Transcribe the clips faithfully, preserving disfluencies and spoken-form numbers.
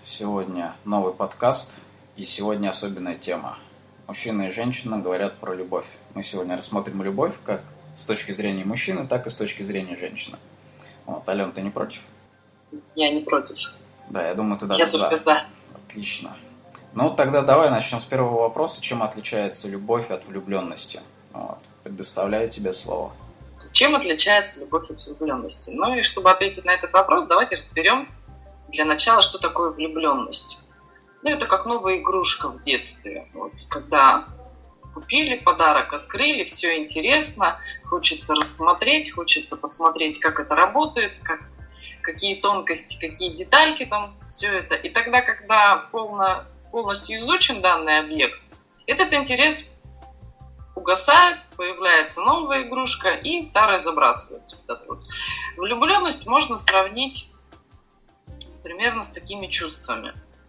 Сегодня новый подкаст, и сегодня особенная тема. Мужчина и женщина говорят про любовь. Мы сегодня рассмотрим любовь как с точки зрения мужчины, так и с точки зрения женщины. Вот, Ален, ты не против? Я не против. Да, я думаю, ты даже я за. только за. Отлично. Ну, тогда давай начнем с первого вопроса. Чем отличается любовь от влюбленности? Вот. Предоставляю тебе слово. Чем отличается любовь от влюбленности? Ну и чтобы ответить на этот вопрос, давайте разберем для начала, что такое влюбленность. Ну, это как новая игрушка в детстве. Вот, когда купили подарок, открыли, все интересно, хочется рассмотреть, хочется посмотреть, как это работает, как, какие тонкости, какие детальки там, все это. И тогда, когда полно, полностью изучен данный объект, этот интерес угасает, появляется новая игрушка, и старая забрасывается. Вот. Влюбленность можно сравнить примерно с такими чувствами.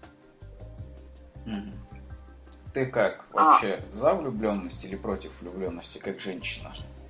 Ты как? Вообще а. за влюбленность или против влюбленности, как женщина?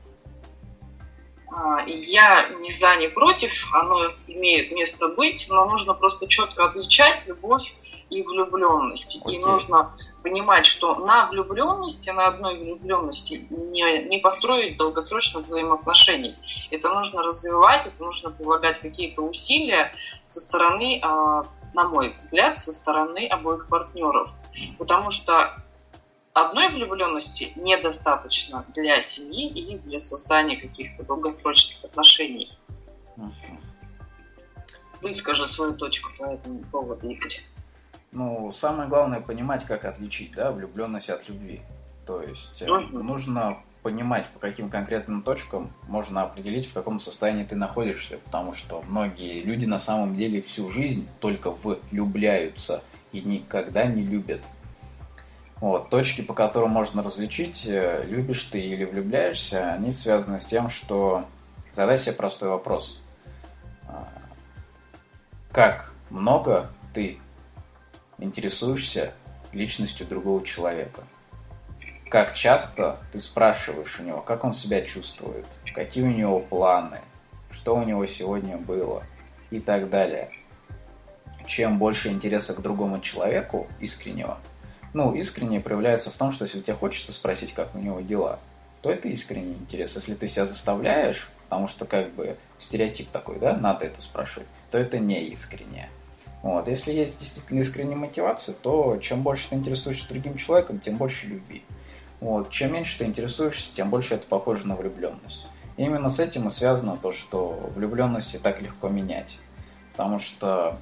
А, я ни за, ни против, оно имеет место быть, но нужно просто четко отличать любовь и влюбленность. Okay. И нужно понимать, что на влюбленности, на одной влюбленности не, не построить долгосрочных взаимоотношений. Это нужно развивать, это нужно прилагать какие-то усилия со стороны, на мой взгляд, со стороны обоих партнеров. Потому что одной влюбленности недостаточно для семьи и для создания каких-то долгосрочных отношений. Uh-huh. Выскажи свою точку по этому поводу, Игорь. Ну, самое главное понимать, как отличить, да, влюбленность от любви. То есть uh-huh. нужно понимать, по каким конкретным точкам можно определить, в каком состоянии ты находишься. Потому что многие люди на самом деле всю жизнь только влюбляются и никогда не любят. Вот, точки, по которым можно различить, любишь ты или влюбляешься, они связаны с тем, что задай себе простой вопрос. Как много ты интересуешься личностью другого человека? Как часто ты спрашиваешь у него, как он себя чувствует, какие у него планы, что у него сегодня было и так далее. Чем больше интереса к другому человеку, искреннего, ну, искренне проявляется в том, что если тебе хочется спросить, как у него дела, то это искренний интерес. Если ты себя заставляешь, потому что как бы стереотип такой, да, надо это спрашивать, то это не искренне. Вот. Если есть действительно искренняя мотивация, то чем больше ты интересуешься другим человеком, тем больше любви. Вот. Чем меньше ты интересуешься, тем больше это похоже на влюбленность. И именно с этим и связано то, что влюбленности так легко менять. Потому что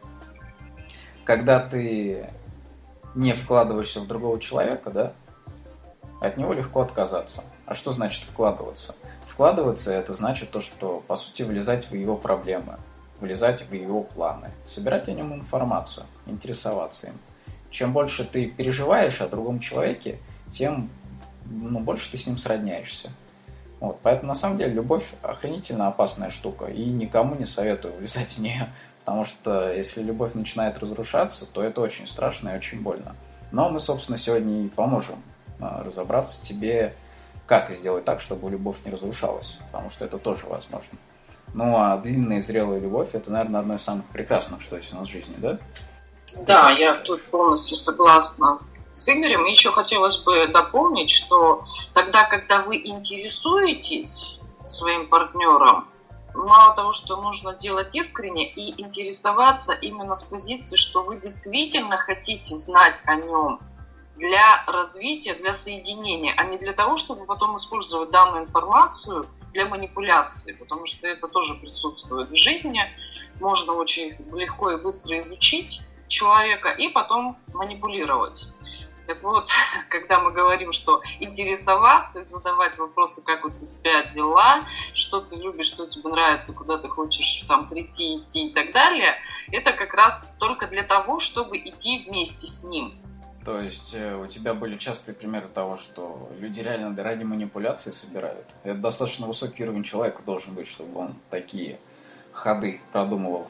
когда ты не вкладываешься в другого человека, да, от него легко отказаться. А что значит вкладываться? Вкладываться – это значит то, что, по сути, влезать в его проблемы, влезать в его планы, собирать о нем информацию, интересоваться им. Чем больше ты переживаешь о другом человеке, тем ну, больше ты с ним сродняешься. Вот. Поэтому, на самом деле, любовь охренительно опасная штука, и никому не советую влезать в нее. Потому что если любовь начинает разрушаться, то это очень страшно и очень больно. Но мы, собственно, сегодня и поможем разобраться тебе, как сделать так, чтобы любовь не разрушалась. Потому что это тоже возможно. Ну, а длинная и зрелая любовь – это, наверное, одно из самых прекрасных, что есть у нас в жизни, да? Да, я тут полностью согласна с Игорем. Еще хотелось бы дополнить, что тогда, когда вы интересуетесь своим партнером, мало того, что нужно делать искренне и интересоваться именно с позиции, что вы действительно хотите знать о нем для развития, для соединения, а не для того, чтобы потом использовать данную информацию для манипуляции, потому что это тоже присутствует в жизни. Можно очень легко и быстро изучить человека и потом манипулировать. Так вот, когда мы говорим, что интересоваться, задавать вопросы, как у тебя дела, что ты любишь, что тебе нравится, куда ты хочешь там прийти, идти и так далее, это как раз только для того, чтобы идти вместе с ним. То есть у тебя были частые примеры того, что люди реально ради манипуляции собирают? Это достаточно высокий уровень человека должен быть, чтобы он такие ходы продумывал.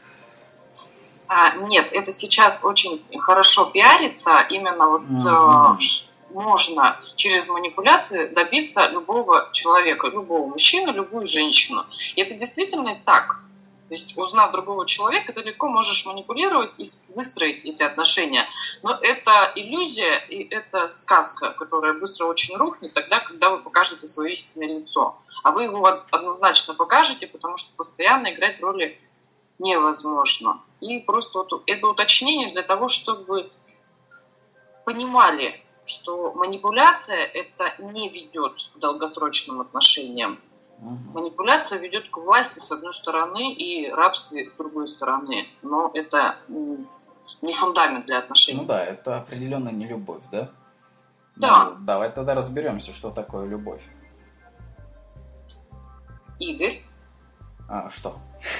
А, нет, это сейчас очень хорошо пиарится. Именно вот mm-hmm. э, можно через манипуляции добиться любого человека, любого мужчину, любую женщину. И это действительно так. То есть, узнав другого человека, ты легко можешь манипулировать и выстроить эти отношения. Но это иллюзия и это сказка, которая быстро очень рухнет тогда, когда вы покажете свое истинное лицо. А вы его однозначно покажете, потому что постоянно играть роли невозможно. И просто вот это уточнение для того, чтобы понимали, что манипуляция это не ведет к долгосрочным отношениям. Угу. Манипуляция ведет к власти с одной стороны и рабстве с другой стороны. Но это не фундамент для отношений. Ну да, это определенно не любовь, да? Да. Ну, давай тогда разберемся, что такое любовь. Игорь. А, что?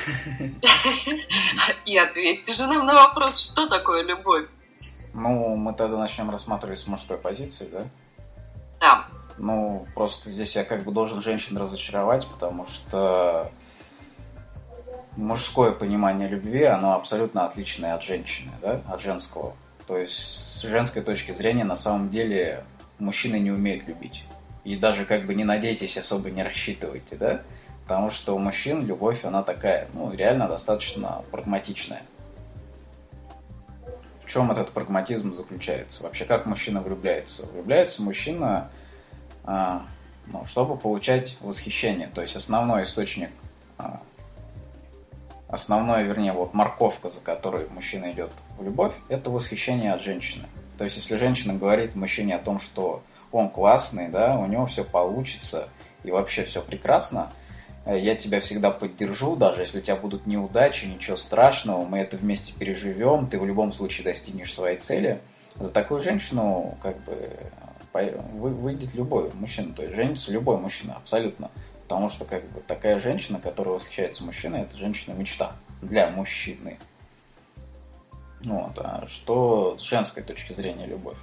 И ответьте же нам на вопрос, что такое любовь. Ну, мы тогда начнем рассматривать с мужской позиции, да? Да. Ну, просто здесь я как бы должен женщин разочаровать, потому что мужское понимание любви, оно абсолютно отличное от женщины, да, от женского. То есть с женской точки зрения на самом деле мужчины не умеют любить. И даже как бы не надейтесь, особо не рассчитывайте, да? Потому что у мужчин любовь, она такая, ну, реально достаточно прагматичная. В чем этот прагматизм заключается? Вообще, как мужчина влюбляется? Влюбляется мужчина, а, ну, чтобы получать восхищение. То есть основной источник, а, основной, вернее, вот морковка, за которой мужчина идет в любовь, это восхищение от женщины. То есть если женщина говорит мужчине о том, что он классный, да, у него все получится и вообще все прекрасно, я тебя всегда поддержу, даже если у тебя будут неудачи, ничего страшного, мы это вместе переживем, ты в любом случае достигнешь своей цели. За такую женщину как бы выйдет любой мужчина, то есть женится любой мужчина, абсолютно. Потому что как бы такая женщина, которая восхищается мужчиной, это женщина-мечта для мужчины. Вот. А что с женской точки зрения любовь?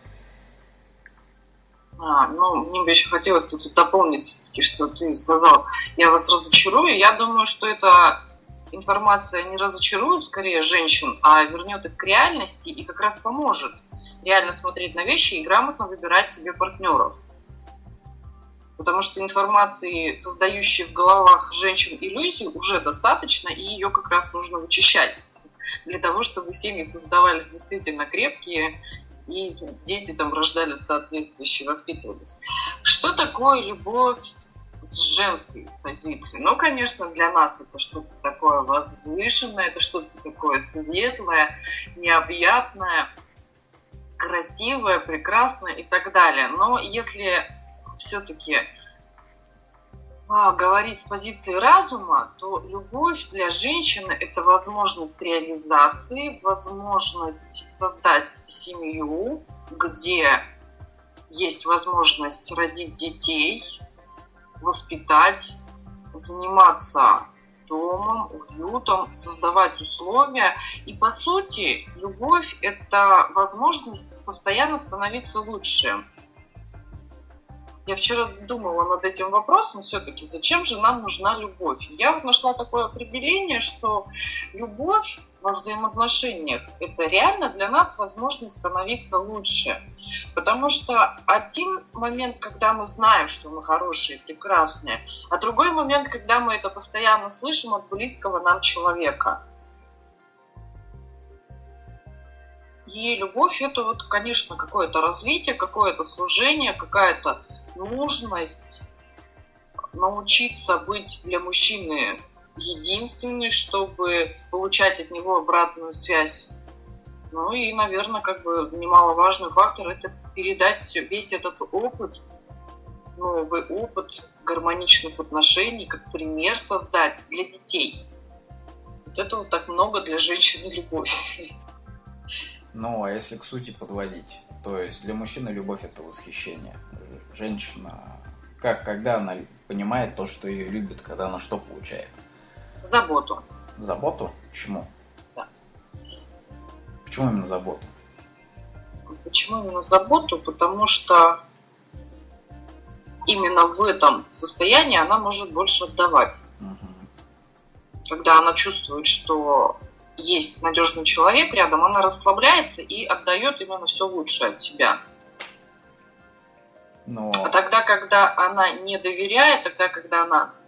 А, ну, мне бы еще хотелось тут дополнить все-таки, что ты сказал, я вас разочарую. Я думаю, что эта информация не разочарует скорее женщин, а вернет их к реальности и как раз поможет реально смотреть на вещи и грамотно выбирать себе партнеров. Потому что информации, создающей в головах женщин иллюзии, уже достаточно, и ее как раз нужно вычищать для того, чтобы семьи создавались действительно крепкие, и дети там рождались соответствующие, воспитывались. Что такое любовь с женской позиции? Ну, конечно, для нас это что-то такое возвышенное, это что-то такое светлое, необъятное, красивое, прекрасное и так далее. Но если все-таки а, говорить с позиции разума, то любовь для женщины – это возможность реализации, возможность создать семью, где есть возможность родить детей, воспитать, заниматься домом, уютом, создавать условия. И по сути, любовь – это возможность постоянно становиться лучше. Я вчера думала над этим вопросом все-таки, зачем же нам нужна любовь. Я вот нашла такое определение, что любовь во взаимоотношениях – это реально для нас возможность становиться лучше. Потому что один момент, когда мы знаем, что мы хорошие, прекрасные, а другой момент, когда мы это постоянно слышим от близкого нам человека. И любовь – это вот, конечно, какое-то развитие, какое-то служение, какая-то нужность научиться быть для мужчины единственной, чтобы получать от него обратную связь. Ну и, наверное, как бы немаловажный фактор – это передать все, весь этот опыт, новый опыт гармоничных отношений, как пример создать для детей. Вот это вот так много для женщины любовь. Ну, а если к сути подводить, то есть для мужчины любовь – это восхищение. Женщина, как, когда она понимает то, что ее любят, когда она что получает? Заботу. Заботу? Почему? Да. Почему именно заботу? Почему именно заботу? Потому что именно в этом состоянии она может больше отдавать. Угу. Когда она чувствует, что есть надежный человек рядом, она расслабляется и отдает именно все лучшее от себя. Но... А тогда, когда она не доверяет, тогда, когда она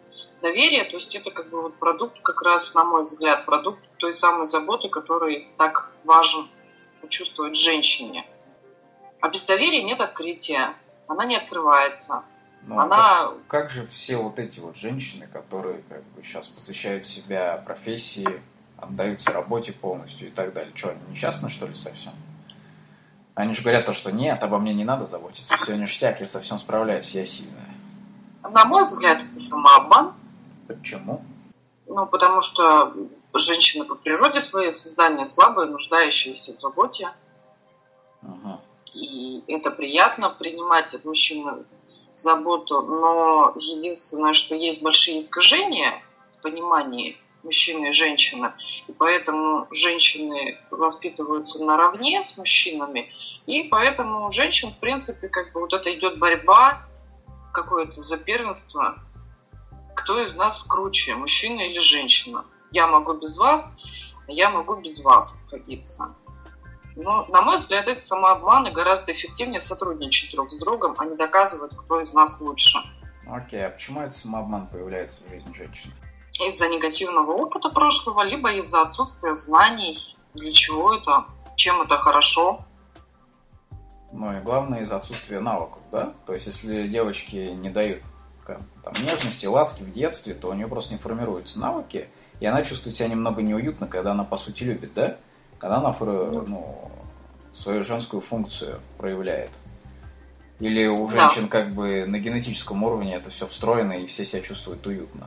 доверие, то есть это как бы вот продукт, как раз, на мой взгляд, продукт той самой заботы, который так важен почувствовать женщине. А без доверия нет открытия, она не открывается. Ну, она... как, как же все вот эти вот женщины, которые как бы сейчас посвящают себя профессии, отдаются работе полностью и так далее, что, они несчастны, что ли, совсем? Они же говорят то, что нет, обо мне не надо заботиться, все ништяк, я совсем справляюсь, я сильная. На мой взгляд, это самообман. Почему? Ну, потому что женщина по природе своей создание слабое, нуждающееся в заботе. Угу. И это приятно принимать от мужчины заботу, но единственное, что есть большие искажения в понимании мужчины и женщины, и поэтому женщины воспитываются наравне с мужчинами, и поэтому у женщин, в принципе, как бы вот это идет борьба, какое-то за первенство, кто из нас круче, мужчина или женщина. Я могу без вас, а я могу без вас обходиться. Но, на мой взгляд, это самообман, и гораздо эффективнее сотрудничать друг с другом, а не доказывать, кто из нас лучше. Окей, а почему этот самообман появляется в жизни женщины? Из-за негативного опыта прошлого, либо из-за отсутствия знаний, для чего это, чем это хорошо. Ну и главное, из-за отсутствия навыков, да? То есть, если девочки не дают там, нежности, ласки в детстве, то у нее просто не формируются навыки, и она чувствует себя немного неуютно, когда она, по сути, любит, да? Когда она ну, свою женскую функцию проявляет. Или у женщин да. как бы на генетическом уровне это все встроено, и все себя чувствуют уютно?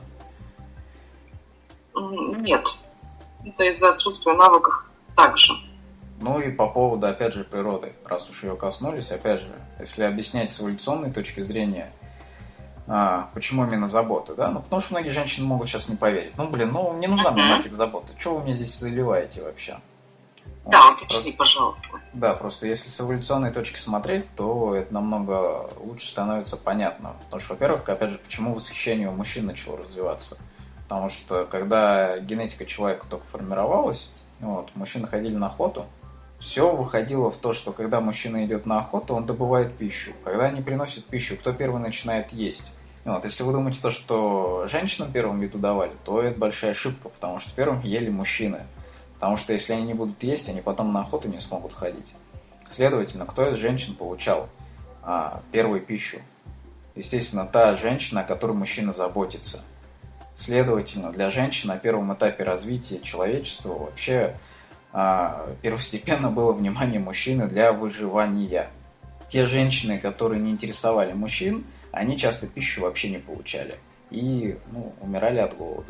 Нет. Это из-за отсутствия навыков также. Ну и по поводу, опять же, природы. Раз уж ее коснулись, опять же, если объяснять с эволюционной точки зрения, а, почему именно забота, да? Ну, потому что многие женщины могут сейчас не поверить. Ну, блин, ну, не нужна мне нафиг забота. Чего вы мне здесь заливаете вообще? Да, вот, уточни, просто, пожалуйста. Да, просто если с эволюционной точки смотреть, то это намного лучше становится понятно. Потому что, во-первых, опять же, почему восхищение у мужчин начало развиваться? Потому что, когда генетика человека только формировалась, вот, мужчины ходили на охоту, все выходило в то, что когда мужчина идет на охоту, он добывает пищу. Когда они приносят пищу, кто первый начинает есть? Вот, если вы думаете, то, что женщинам первым еду давали, то это большая ошибка, потому что первым ели мужчины. Потому что если они не будут есть, они потом на охоту не смогут ходить. Следовательно, кто из женщин получал а, первую пищу? Естественно, та женщина, о которой мужчина заботится. Следовательно, для женщин на первом этапе развития человечества вообще а, первостепенно было внимание мужчины для выживания. Те женщины, которые не интересовали мужчин, они часто пищу вообще не получали и ну, умирали от голода.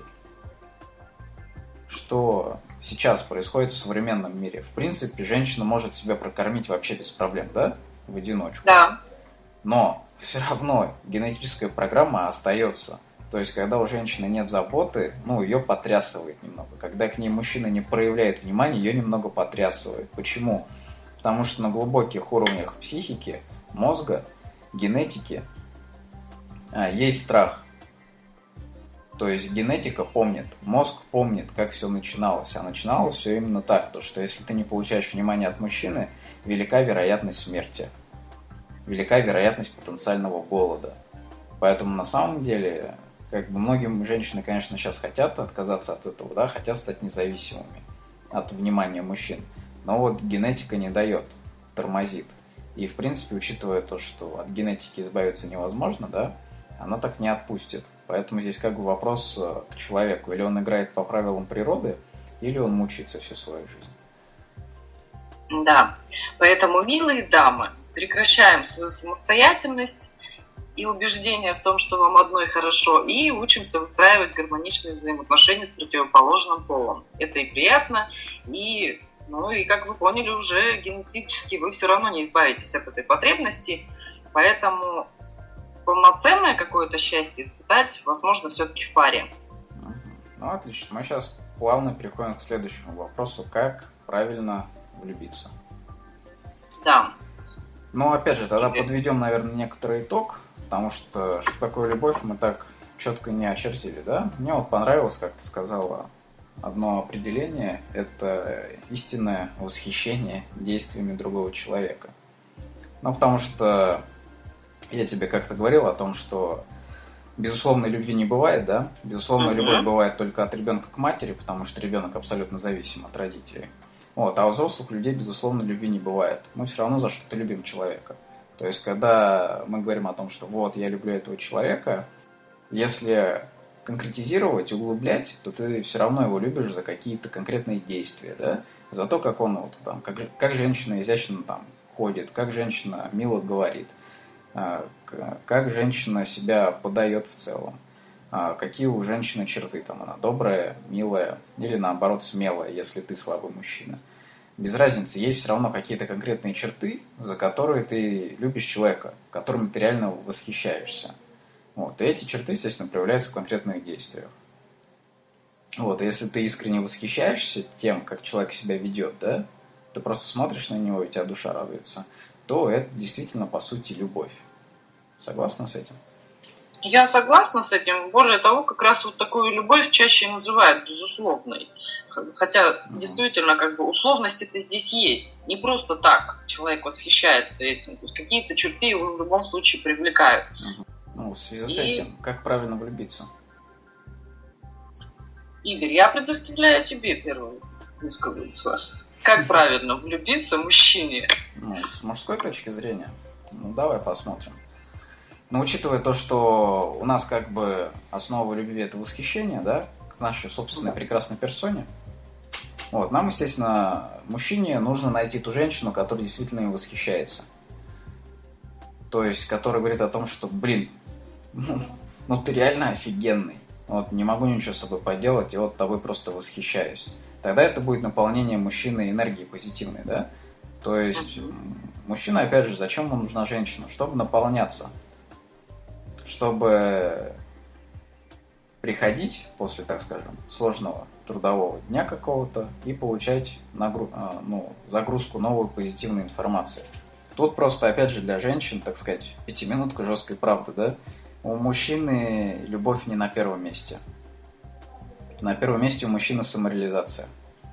Что сейчас происходит в современном мире? В принципе, женщина может себя прокормить вообще без проблем, да? В одиночку. Да. Но все равно генетическая программа остается. То есть, когда у женщины нет заботы, ну, ее потрясывает немного. Когда к ней мужчина не проявляет внимания, ее немного потрясывает. Почему? Потому что на глубоких уровнях психики, мозга, генетики а, есть страх. То есть генетика помнит, мозг помнит, как все начиналось. А начиналось все именно так, то, что если ты не получаешь внимания от мужчины, велика вероятность смерти. Велика вероятность потенциального голода. Поэтому на самом деле, как бы многие женщины, конечно, сейчас хотят отказаться от этого, да, хотят стать независимыми от внимания мужчин. Но вот генетика не дает, тормозит. И, в принципе, учитывая то, что от генетики избавиться невозможно, да, она так не отпустит. Поэтому здесь как бы вопрос к человеку. Или он играет по правилам природы, или он мучается всю свою жизнь. Да. Поэтому, милые дамы, прекращаем свою самостоятельность и убеждение в том, что вам одной хорошо, и учимся выстраивать гармоничные взаимоотношения с противоположным полом. Это и приятно, и, ну, и как вы поняли, уже генетически вы все равно не избавитесь от этой потребности, поэтому полноценное какое-то счастье испытать, возможно, все-таки в паре. Ну, отлично. Мы сейчас плавно переходим к следующему вопросу. Как правильно влюбиться? Да. Ну, опять же, тогда подведем, наверное, некоторый итог, потому что что такое любовь мы так четко не очертили, да? Мне вот понравилось, как ты сказала, одно определение – это истинное восхищение действиями другого человека. Ну, потому что я тебе как-то говорил о том, что безусловной любви не бывает, да? Безусловная Uh-huh. любовь бывает только от ребенка к матери, потому что ребенок абсолютно зависим от родителей. Вот, а у взрослых людей, безусловно, любви не бывает. Мы все равно за что-то любим человека. То есть, когда мы говорим о том, что вот, я люблю этого человека, если конкретизировать, углублять, то ты все равно его любишь за какие-то конкретные действия, да? За то, как он вот там, как, как женщина изящно там ходит, как женщина мило говорит, как женщина себя подает в целом, какие у женщины черты, там она добрая, милая или наоборот смелая, если ты слабый мужчина. Без разницы, есть все равно какие-то конкретные черты, за которые ты любишь человека, которыми ты реально восхищаешься. Вот. И эти черты, естественно, проявляются в конкретных действиях. Вот. И если ты искренне восхищаешься тем, как человек себя ведет, да, ты просто смотришь на него, и у тебя душа радуется, то это действительно, по сути, любовь. Согласна с этим? Я согласна с этим. Более того, как раз вот такую любовь чаще называют безусловной. Хотя, mm-hmm. действительно, как бы условности-то здесь есть. Не просто так человек восхищается этим. То есть какие-то черты его в любом случае привлекают. Mm-hmm. Ну, в связи с этим, И... как правильно влюбиться? Игорь, я предоставляю тебе первым высказаться. Как правильно влюбиться мужчине? Ну, с мужской точки зрения. Ну, давай посмотрим. Но учитывая то, что у нас как бы основа любви – это восхищение, да, к нашей собственной да. прекрасной персоне, вот, нам, естественно, мужчине нужно найти ту женщину, которая действительно им восхищается. То есть, которая говорит о том, что, блин, ну, ну ты реально офигенный. Вот, не могу ничего с собой поделать, и вот тобой просто восхищаюсь. Тогда это будет наполнение мужчины энергией позитивной, да? То есть, мужчина, опять же, зачем ему нужна женщина? Чтобы наполняться. Чтобы приходить после, так скажем, сложного трудового дня какого-то и получать нагру... ну, загрузку новой позитивной информации. Тут просто, опять же, для женщин, так сказать, пятиминутка жесткой правды, да? У мужчины любовь не на первом месте. На первом месте у мужчины самореализация.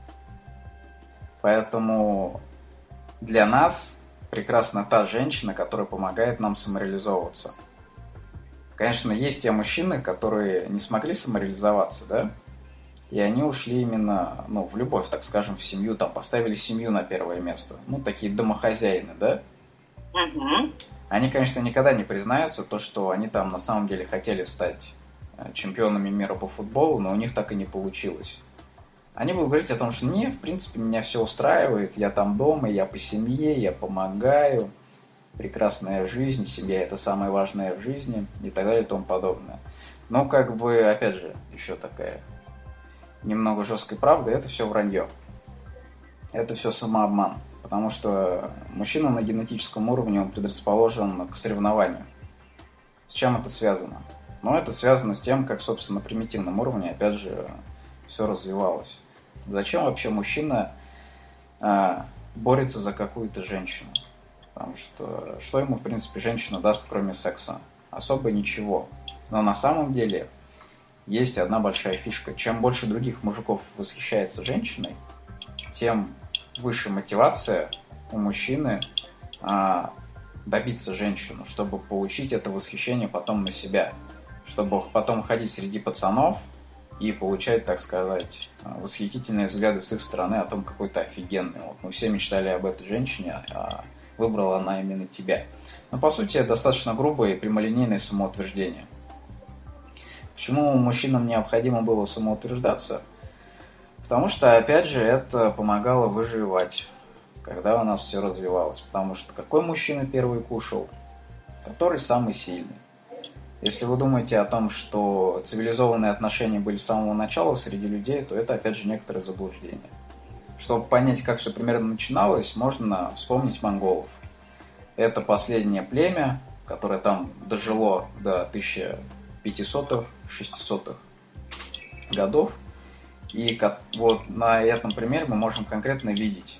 Поэтому для нас прекрасна та женщина, которая помогает нам самореализовываться. Конечно, есть те мужчины, которые не смогли самореализоваться, да, и они ушли именно, ну, в любовь, так скажем, в семью, там, поставили семью на первое место. Ну, такие домохозяины, да. Угу. Они, конечно, никогда не признаются, то, что они там на самом деле хотели стать чемпионами мира по футболу, но у них так и не получилось. Они будут говорить о том, что не, в принципе, меня все устраивает, я там дома, я по семье, я помогаю. Прекрасная жизнь, семья – это самое важное в жизни и так далее и тому подобное. Но как бы, опять же, еще такая немного жесткой правды, это все вранье. Это все самообман, потому что мужчина на генетическом уровне, он предрасположен к соревнованию. С чем это связано? Ну, это связано с тем, как, собственно, на примитивном уровне, опять же, все развивалось. Зачем вообще мужчина а, борется за какую-то женщину? Потому что что ему, в принципе, женщина даст, кроме секса? Особо ничего. Но на самом деле есть одна большая фишка. Чем больше других мужиков восхищается женщиной, тем выше мотивация у мужчины а, добиться женщину, чтобы получить это восхищение потом на себя. Чтобы потом ходить среди пацанов и получать, так сказать, восхитительные взгляды с их стороны о том, какой ты офигенный. Вот мы все мечтали об этой женщине, а выбрала она именно тебя. Но по сути это достаточно грубое и прямолинейное самоутверждение. Почему мужчинам необходимо было самоутверждаться? Потому что, опять же, это помогало выживать, когда у нас все развивалось. Потому что какой мужчина первый кушал? Который самый сильный. Если вы думаете о том, что цивилизованные отношения были с самого начала среди людей, то это, опять же, некоторое заблуждение. Чтобы понять, как все примерно начиналось, можно вспомнить монголов. Это последнее племя, которое там дожило до тысяча пятисотых-шестисотых годов. И вот на этом примере мы можем конкретно видеть,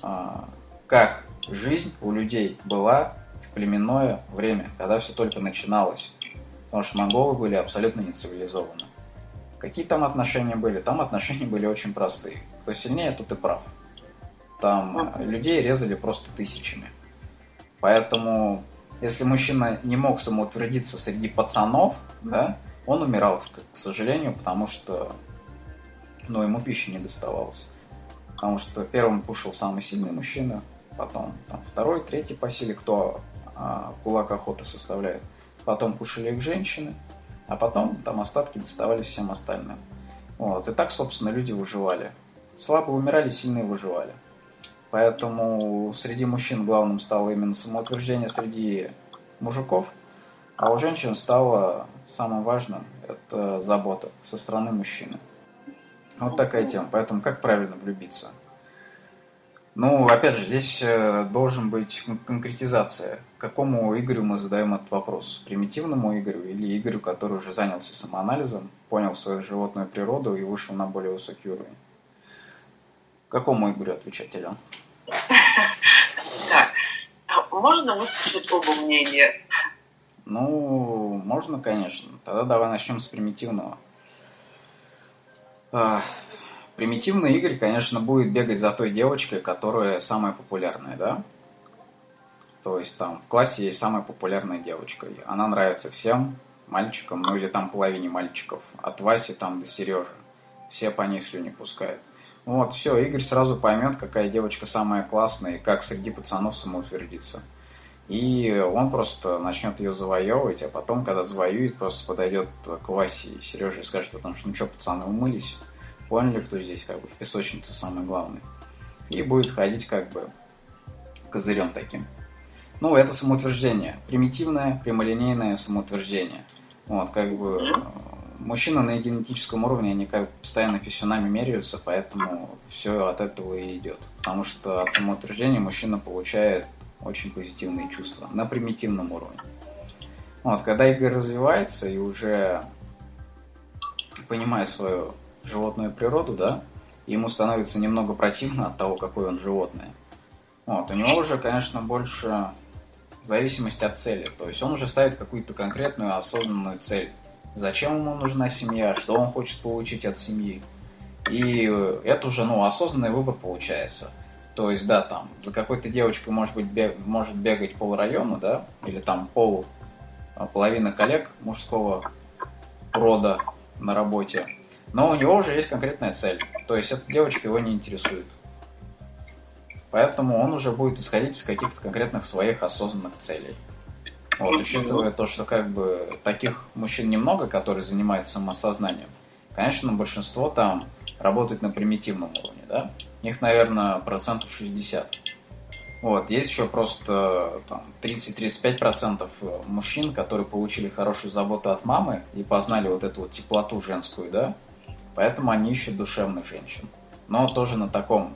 как жизнь у людей была в племенное время, когда все только начиналось. Потому что монголы были абсолютно не цивилизованы. Какие там отношения были? Там отношения были очень простые. Кто сильнее, тот и прав. Там людей резали просто тысячами. Поэтому если мужчина не мог самоутвердиться среди пацанов, да, он умирал, к сожалению, потому что, ну, ему пищи не доставалось. Потому что первым кушал самый сильный мужчина, потом там, второй, третий по силе, кто а, кулак охоты составляет. Потом кушали их женщины, а потом там остатки доставались всем остальным. Вот. И так, собственно, люди выживали. Слабые умирали, сильные выживали. Поэтому среди мужчин главным стало именно самоутверждение среди мужиков, а у женщин стало самым важным – это забота со стороны мужчины. Вот такая тема. Поэтому как правильно влюбиться? Ну, опять же, здесь должен быть конкретизация. Какому Игорю мы задаем этот вопрос? Примитивному Игорю или Игорю, который уже занялся самоанализом, понял свою животную природу и вышел на более высокий уровень? Какому Игорю отвечать, Ален? Так, можно выслушать оба мнения? Ну, можно, конечно. Тогда давай начнем с примитивного. А, примитивный Игорь, конечно, будет бегать за той девочкой, которая самая популярная, да? То есть там в классе есть самая популярная девочка. Она нравится всем мальчикам, ну или там половине мальчиков. От Васи там до Сережи. Все по ней слюни пускают. Вот, все, Игорь сразу поймет, какая девочка самая классная и как среди пацанов самоутвердиться. И он просто начнет ее завоевывать, а потом, когда завоюет, просто подойдет к Васе и Сереже и скажет о том, что ну что, пацаны, умылись? Поняли, кто здесь как бы в песочнице самый главный? И будет ходить как бы козырем таким. Ну, это самоутверждение. Примитивное, прямолинейное самоутверждение. Вот, как бы мужчины на генетическом уровне, они как бы постоянно писюнами меряются, поэтому все от этого и идет. Потому что от самоутверждения мужчина получает очень позитивные чувства на примитивном уровне. Вот, когда Игорь развивается и уже понимает свою животную природу, да, ему становится немного противно от того, какое он животное. Вот, у него уже, конечно, больше зависимость от цели. То есть он уже ставит какую-то конкретную осознанную цель. Зачем ему нужна семья, что он хочет получить от семьи. И это уже, ну, осознанный выбор получается. То есть, да, там, за какой-то девочкой может быть бег, может бегать полрайона, да, или там пол, половина коллег мужского рода на работе. Но у него уже есть конкретная цель. То есть, эта девочка его не интересует. Поэтому он уже будет исходить из каких-то конкретных своих осознанных целей. Вот, учитывая то, что как бы таких мужчин немного, которые занимаются самосознанием, конечно, большинство там работает на примитивном уровне, да? Их, наверное, процентов шестьдесят. Вот, есть еще просто там, тридцать-тридцать пять процентов мужчин, которые получили хорошую заботу от мамы и познали вот эту вот теплоту женскую, да? Поэтому они ищут душевных женщин. Но тоже на таком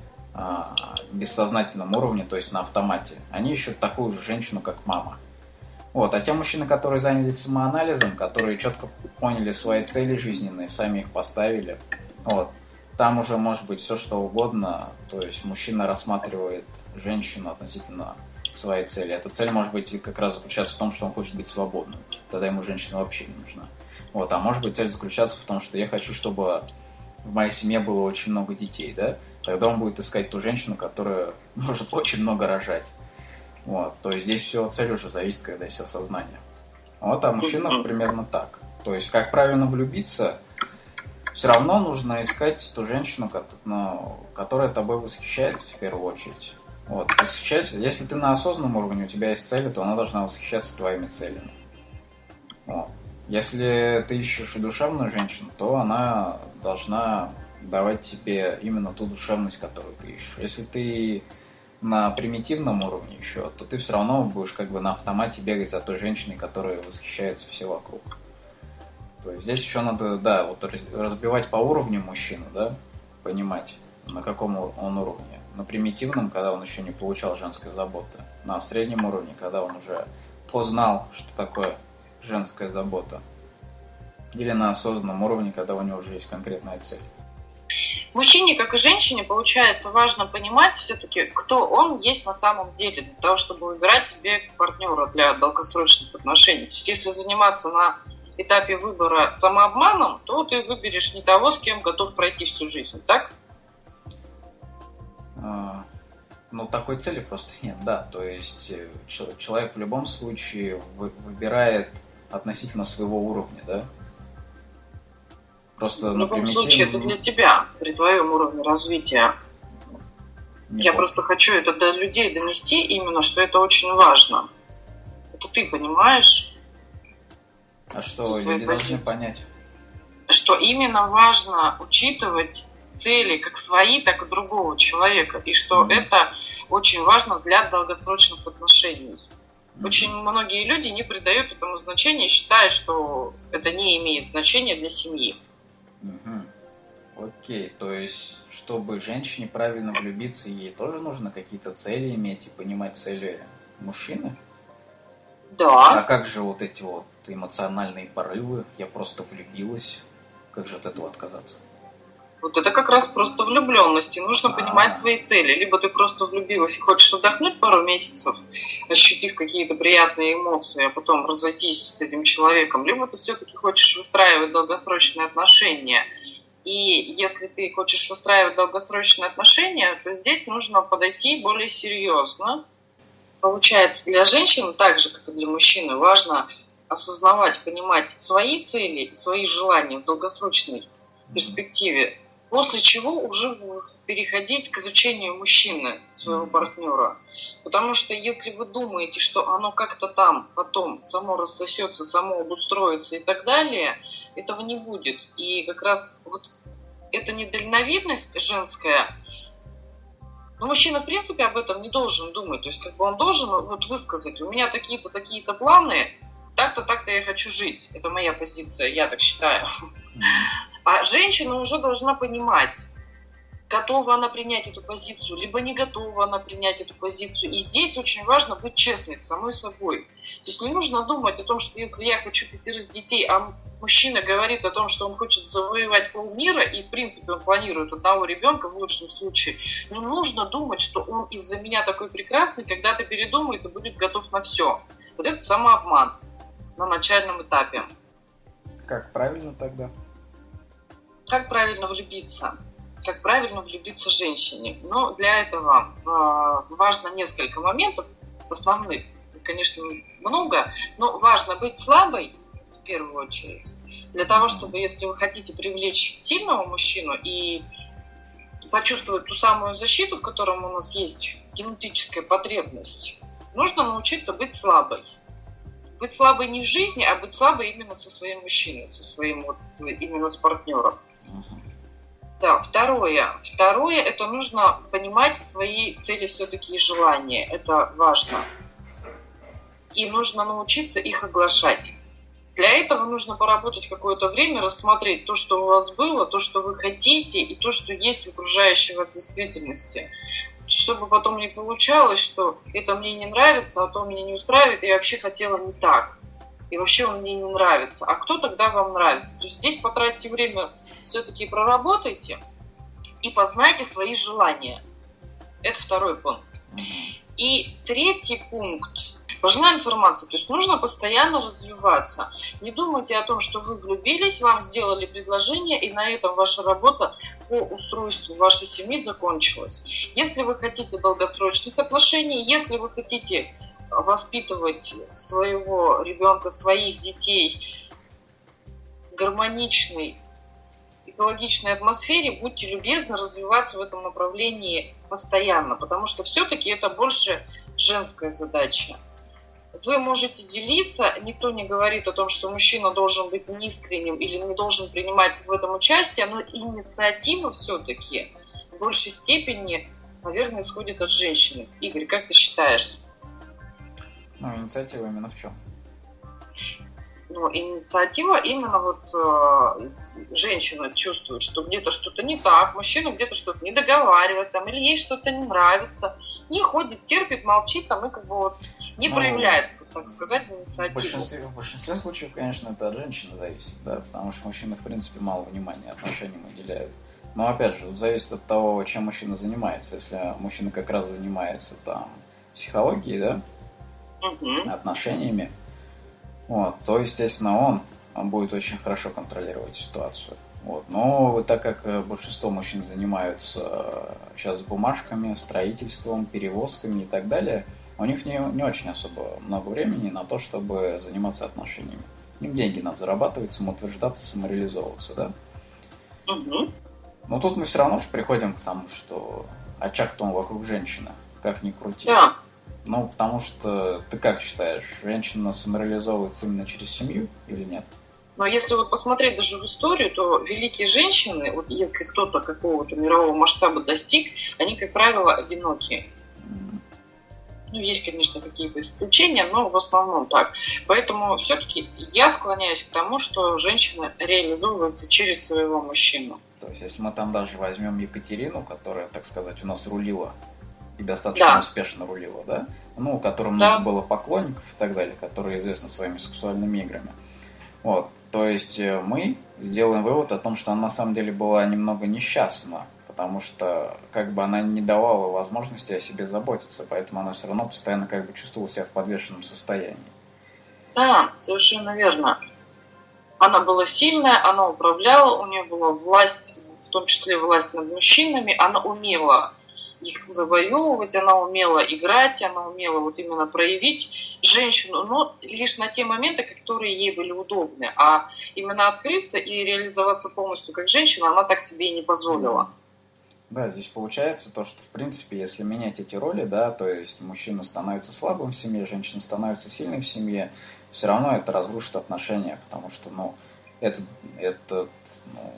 а, бессознательном уровне, то есть на автомате. Они ищут такую же женщину, как мама. Вот. А те мужчины, которые занялись самоанализом, которые четко поняли свои цели жизненные, сами их поставили, вот, там уже может быть все что угодно. То есть мужчина рассматривает женщину относительно своей цели. Эта цель может быть как раз заключаться в том, что он хочет быть свободным. Тогда ему женщина вообще не нужна. Вот. А может быть цель заключаться в том, что я хочу, чтобы в моей семье было очень много детей, да? Тогда он будет искать ту женщину, которая может очень много рожать. Вот. То есть здесь все цель уже зависит, когда есть осознание. Вот, а мужчина примерно так. То есть как правильно влюбиться, все равно нужно искать ту женщину, которая тобой восхищается в первую очередь. Вот. Восхищать, если ты на осознанном уровне, у тебя есть цели, то она должна восхищаться твоими целями. Вот. Если ты ищешь душевную женщину, то она должна давать тебе именно ту душевность, которую ты ищешь. Если ты на примитивном уровне еще, то ты все равно будешь как бы на автомате бегать за той женщиной, которая восхищается все вокруг. То есть здесь еще надо, да, вот разбивать по уровню мужчину, да, понимать, на каком он уровне. На примитивном, когда он еще не получал женской заботы. На среднем уровне, когда он уже познал, что такое женская забота. Или на осознанном уровне, когда у него уже есть конкретная цель. Мужчине, как и женщине, получается важно понимать все-таки, кто он есть на самом деле, для того, чтобы выбирать себе партнера для долгосрочных отношений. То есть, если заниматься на этапе выбора самообманом, то ты выберешь не того, с кем готов пройти всю жизнь, так? А, Ну, такой цели просто нет, да. То есть человек в любом случае выбирает относительно своего уровня, да? Просто, в ну, любом примитивно... случае, это для тебя, при твоем уровне развития. Не Я помню. просто хочу это до людей донести именно, что это очень важно. Это ты понимаешь? А что люди должны понять? Что именно важно учитывать цели как свои, так и другого человека. И что mm-hmm. это очень важно для долгосрочных отношений. Mm-hmm. Очень многие люди не придают этому значения, считая, что это не имеет значения для семьи. Mm-hmm. Окей, то есть, чтобы женщине правильно влюбиться, ей тоже нужно какие-то цели иметь и понимать цели мужчины? Да. А как же вот эти вот эмоциональные порывы? Я просто влюбилась. Как же от этого отказаться? Вот это как раз просто влюбленность. И нужно А-а-а. понимать свои цели. Либо ты просто влюбилась и хочешь отдохнуть пару месяцев, ощутив какие-то приятные эмоции, а потом разойтись с этим человеком. Либо ты все-таки хочешь выстраивать долгосрочные отношения. И если ты хочешь выстраивать долгосрочные отношения, то здесь нужно подойти более серьезно. Получается, для женщин, так же, как и для мужчины, важно осознавать, понимать свои цели и свои желания в долгосрочной перспективе, после чего уже переходить к изучению мужчины, своего партнера. Потому что если вы думаете, что оно как-то там потом само рассосется, само обустроится и так далее, этого не будет. И как раз вот эта недальновидность женская, но мужчина, в принципе, об этом не должен думать. То есть, как бы он должен вот высказать, у меня такие-то, такие-то планы, так-то, так-то я хочу жить. Это моя позиция, я так считаю. А женщина уже должна понимать, готова она принять эту позицию, либо не готова она принять эту позицию. И здесь очень важно быть честной с самой собой. То есть не нужно думать о том, что если я хочу пятерых детей, а мужчина говорит о том, что он хочет завоевать полмира, и в принципе он планирует одного ребенка в лучшем случае, не нужно думать, что он из-за меня такой прекрасный, когда-то передумает и будет готов на все. Вот это самообман на начальном этапе. Как правильно тогда? Как правильно влюбиться? Как правильно влюбиться женщине? Но для этого э, важно несколько моментов основных. Конечно, много, но важно быть слабой в первую очередь. Для того, чтобы, если вы хотите привлечь сильного мужчину и почувствовать ту самую защиту, в котором у нас есть генетическая потребность, нужно научиться быть слабой. Быть слабой не в жизни, а быть слабой именно со своим мужчиной, со своим вот, именно с партнером. Да, второе. Второе, это нужно понимать свои цели все-таки и желания. Это важно. И нужно научиться их оглашать. Для этого нужно поработать какое-то время, рассмотреть то, что у вас было, то, что вы хотите, и то, что есть в окружающей вас действительности. Чтобы потом не получалось, что это мне не нравится, а то меня не устраивает, и я вообще хотела не так. И вообще он мне не нравится. А кто тогда вам нравится? То есть здесь потратьте время, все-таки проработайте и познайте свои желания. Это второй пункт. И третий пункт. Важна информация. То есть нужно постоянно развиваться. Не думайте о том, что вы влюбились, вам сделали предложение, и на этом ваша работа по устройству вашей семьи закончилась. Если вы хотите долгосрочных отношений, если вы хотите воспитывать своего ребенка, своих детей в гармоничной, экологичной атмосфере, будьте любезны развиваться в этом направлении постоянно, потому что все-таки это больше женская задача. Вы можете делиться, никто не говорит о том, что мужчина должен быть неискренним или не должен принимать в этом участие, но инициатива все-таки в большей степени, наверное, исходит от женщины. Игорь, как ты считаешь? Ну, инициатива именно в чем? Ну, инициатива именно вот э, женщина чувствует, что где-то что-то не так, мужчина где-то что-то не договаривает, там, или ей что-то не нравится, не ходит, терпит, молчит, там, и как бы вот не ну, проявляется, так сказать, в инициативу. В большинстве, в большинстве случаев, конечно, это от женщины зависит, да, потому что мужчины, в принципе, мало внимания отношениям уделяют. Но, опять же, зависит от того, чем мужчина занимается. Если мужчина как раз занимается там психологией, да, угу. отношениями, вот, то, естественно, он, он будет очень хорошо контролировать ситуацию. Вот. Но так как большинство мужчин занимаются сейчас бумажками, строительством, перевозками и так далее, у них не, не очень особо много времени на то, чтобы заниматься отношениями. Им деньги надо зарабатывать, самоутверждаться, самореализовываться, да? Угу. Но тут мы все равно же приходим к тому, что очаг-то он вокруг женщины, как ни крути. Да. Ну, потому что, ты как считаешь, женщина самореализовывается именно через семью или нет? Но если вот посмотреть даже в историю, то великие женщины, вот если кто-то какого-то мирового масштаба достиг, они, как правило, одинокие. Mm. Ну, есть, конечно, какие-то исключения, но в основном так. Поэтому все-таки я склоняюсь к тому, что женщина реализовывается через своего мужчину. То есть, если мы там даже возьмем Екатерину, которая, так сказать, у нас рулила, и достаточно да. успешно рулила, да? Ну, у которой много да. было поклонников и так далее, которые известны своими сексуальными играми. Вот. То есть мы сделаем вывод о том, что она на самом деле была немного несчастна, потому что как бы она не давала возможности о себе заботиться, поэтому она все равно постоянно как бы чувствовала себя в подвешенном состоянии. Да, совершенно верно. Она была сильная, она управляла, у нее была власть, в том числе власть над мужчинами, она умела их завоевывать, она умела играть, она умела вот именно проявить женщину, но лишь на те моменты, которые ей были удобны. А именно открыться и реализоваться полностью как женщина она так себе и не позволила. Да, здесь получается то, что в принципе, если менять эти роли, да, то есть мужчина становится слабым в семье, женщина становится сильной в семье, все равно это разрушит отношения, потому что, ну, это, это ну,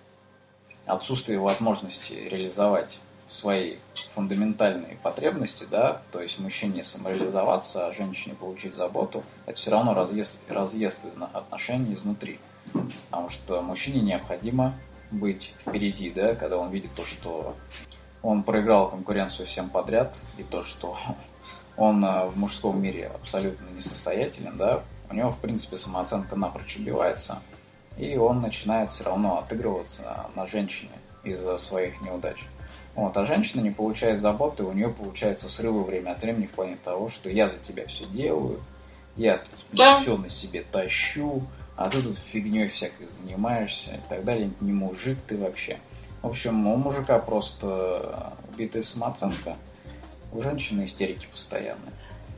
отсутствие возможности реализовать свои фундаментальные потребности, да, то есть мужчине самореализоваться, а женщине получить заботу, это все равно разъезд, разъезд из отношений изнутри. Потому что мужчине необходимо быть впереди, да, когда он видит то, что он проиграл конкуренцию всем подряд, и то, что он в мужском мире абсолютно несостоятелен, да, у него, в принципе, самооценка напрочь убивается, и он начинает все равно отыгрываться на женщине из-за своих неудач. Вот, а женщина не получает заботы, у нее получаются срывы время от времени в плане того, что я за тебя все делаю, я тут да. все на себе тащу, а ты тут фигней всякой занимаешься и так далее, не мужик ты вообще. В общем, у мужика просто убитая самооценка, у женщины истерики постоянные.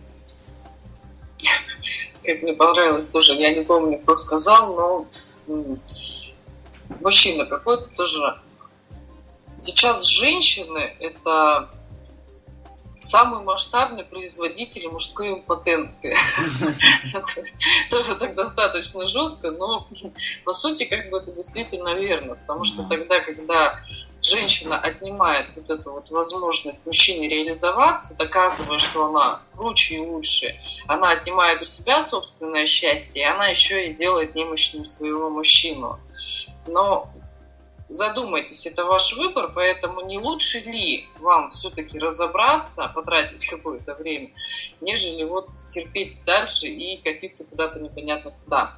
Как мне понравилось тоже, я не помню, кто сказал, но мужчина какой-то тоже. Сейчас женщины – это самый масштабный производитель мужской импотенции. Тоже так достаточно жестко, но по сути как бы это действительно верно, потому что тогда, когда женщина отнимает вот эту вот возможность мужчине реализоваться, доказывая, что она круче и лучше, она отнимает у себя собственное счастье, и она еще и делает немощным своего мужчину. Но задумайтесь, это ваш выбор, поэтому не лучше ли вам все-таки разобраться, потратить какое-то время, нежели вот терпеть дальше и катиться куда-то непонятно куда.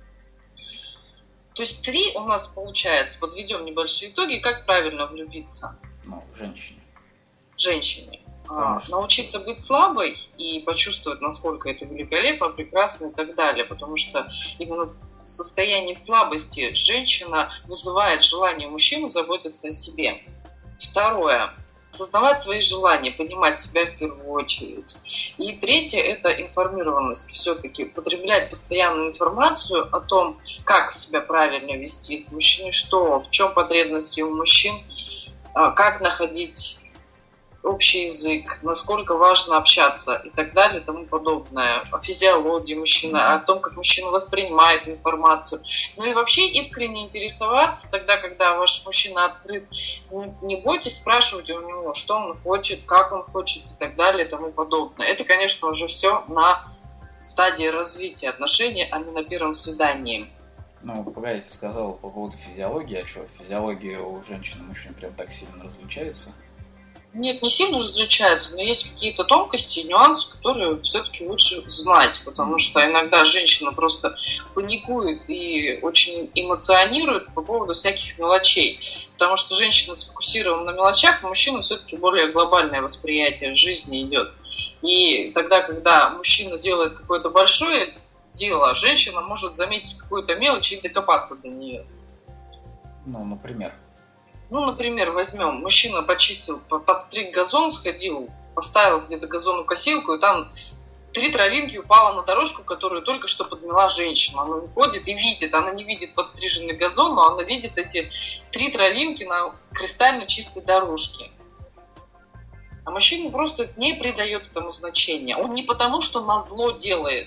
То есть три у нас получается, подведем небольшие итоги, как правильно влюбиться. Ну, женщине. Женщине. А, научиться быть слабой и почувствовать, насколько это великолепно, прекрасно и так далее, потому что именно в состоянии слабости женщина вызывает желание мужчины заботиться о себе. Второе. Осознавать свои желания, понимать себя в первую очередь. И третье – это информированность. Все-таки потреблять постоянную информацию о том, как себя правильно вести с мужчиной, что, в чем потребности у мужчин, как находить общий язык, насколько важно общаться и так далее и тому подобное. О физиологии мужчины, о том, как мужчина воспринимает информацию. Ну и вообще искренне интересоваться тогда, когда ваш мужчина открыт. Не бойтесь спрашивать у него, что он хочет, как он хочет и так далее и тому подобное. Это, конечно, уже все на стадии развития отношений, а не на первом свидании. Ну, погоди, ты сказала по поводу физиологии, а что, физиология у женщин и мужчин прям так сильно различается? Нет, не сильно различаются, но есть какие-то тонкости и нюансы, которые все-таки лучше знать, потому что иногда женщина просто паникует и очень эмоционирует по поводу всяких мелочей, потому что женщина сфокусирована на мелочах, а мужчина все-таки более глобальное восприятие жизни идет. И тогда, когда мужчина делает какое-то большое дело, женщина может заметить какую-то мелочь и докопаться до нее. Ну, например. Ну, например, возьмем, мужчина почистил, подстриг газон, сходил, поставил где-то газонокосилку, и там три травинки упало на дорожку, которую только что подмела женщина. Она выходит и видит, она не видит подстриженный газон, но она видит эти три травинки на кристально чистой дорожке. А мужчина просто не придает этому значения. Он не потому, что назло делает,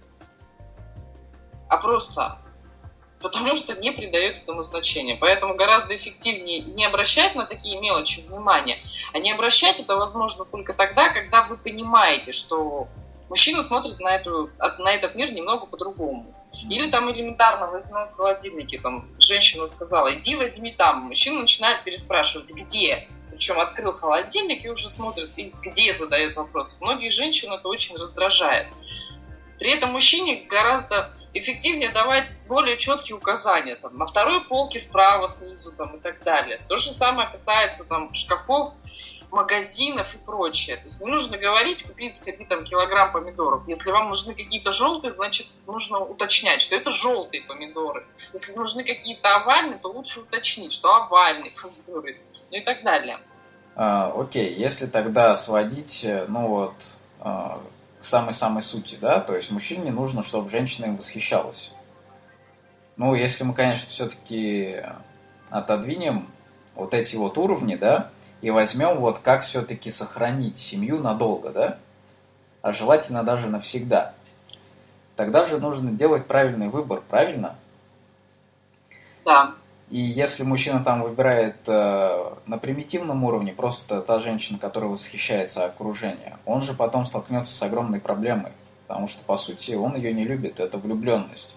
а просто потому, что не придает этому значения. Поэтому гораздо эффективнее не обращать на такие мелочи внимания, а не обращать это возможно только тогда, когда вы понимаете, что мужчина смотрит на, эту, на этот мир немного по-другому. Или там элементарно возьмем в холодильнике, там женщина сказала, иди возьми там. Мужчина начинает переспрашивать, где? Причем открыл холодильник и уже смотрит, где задает вопрос. Многие женщины это очень раздражает. При этом мужчине гораздо эффективнее давать более четкие указания. Там, на второй полке справа, снизу там, и так далее. То же самое касается там, шкафов, магазинов и прочее. То есть не нужно говорить, купить, сходи там килограмм помидоров. Если вам нужны какие-то желтые, значит нужно уточнять, что это желтые помидоры. Если нужны какие-то овальные, то лучше уточнить, что овальные помидоры. Ну и так далее. А, окей, если тогда сводить, ну вот, а, к самой-самой сути, да, то есть мужчине нужно, чтобы женщина им восхищалась. Ну, если мы, конечно, все-таки отодвинем вот эти вот уровни, да, и возьмем вот как все-таки сохранить семью надолго, да, а желательно даже навсегда, тогда же нужно делать правильный выбор, правильно? Да. И если мужчина там выбирает э, на примитивном уровне, просто та женщина, которая восхищается окружением, он же потом столкнется с огромной проблемой, потому что, по сути, он ее не любит, это влюбленность.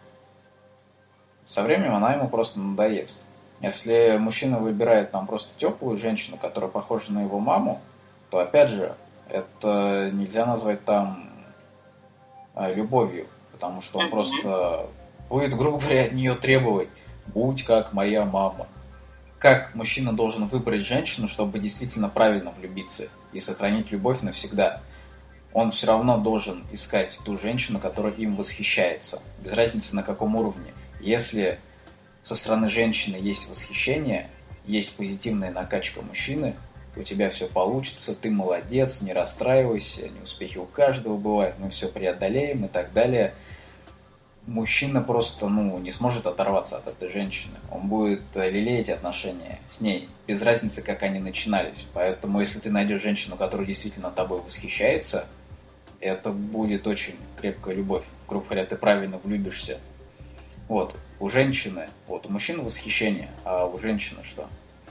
Со временем она ему просто надоест. Если мужчина выбирает там просто теплую женщину, которая похожа на его маму, то, опять же, это нельзя назвать там э, любовью, потому что он просто будет, грубо говоря, от нее требовать: будь как моя мама. Как мужчина должен выбрать женщину, чтобы действительно правильно влюбиться и сохранить любовь навсегда? Он все равно должен искать ту женщину, которая им восхищается. Без разницы на каком уровне. Если со стороны женщины есть восхищение, есть позитивная накачка мужчины, у тебя все получится, ты молодец, не расстраивайся, неуспехи у каждого бывают, мы все преодолеем и так далее. Мужчина просто, ну, не сможет оторваться от этой женщины. Он будет лелеять отношения с ней, без разницы, как они начинались. Поэтому, если ты найдешь женщину, которая действительно тобой восхищается, это будет очень крепкая любовь. Грубо говоря, ты правильно влюбишься. Вот, у женщины, вот, у мужчины восхищение, а у женщины что?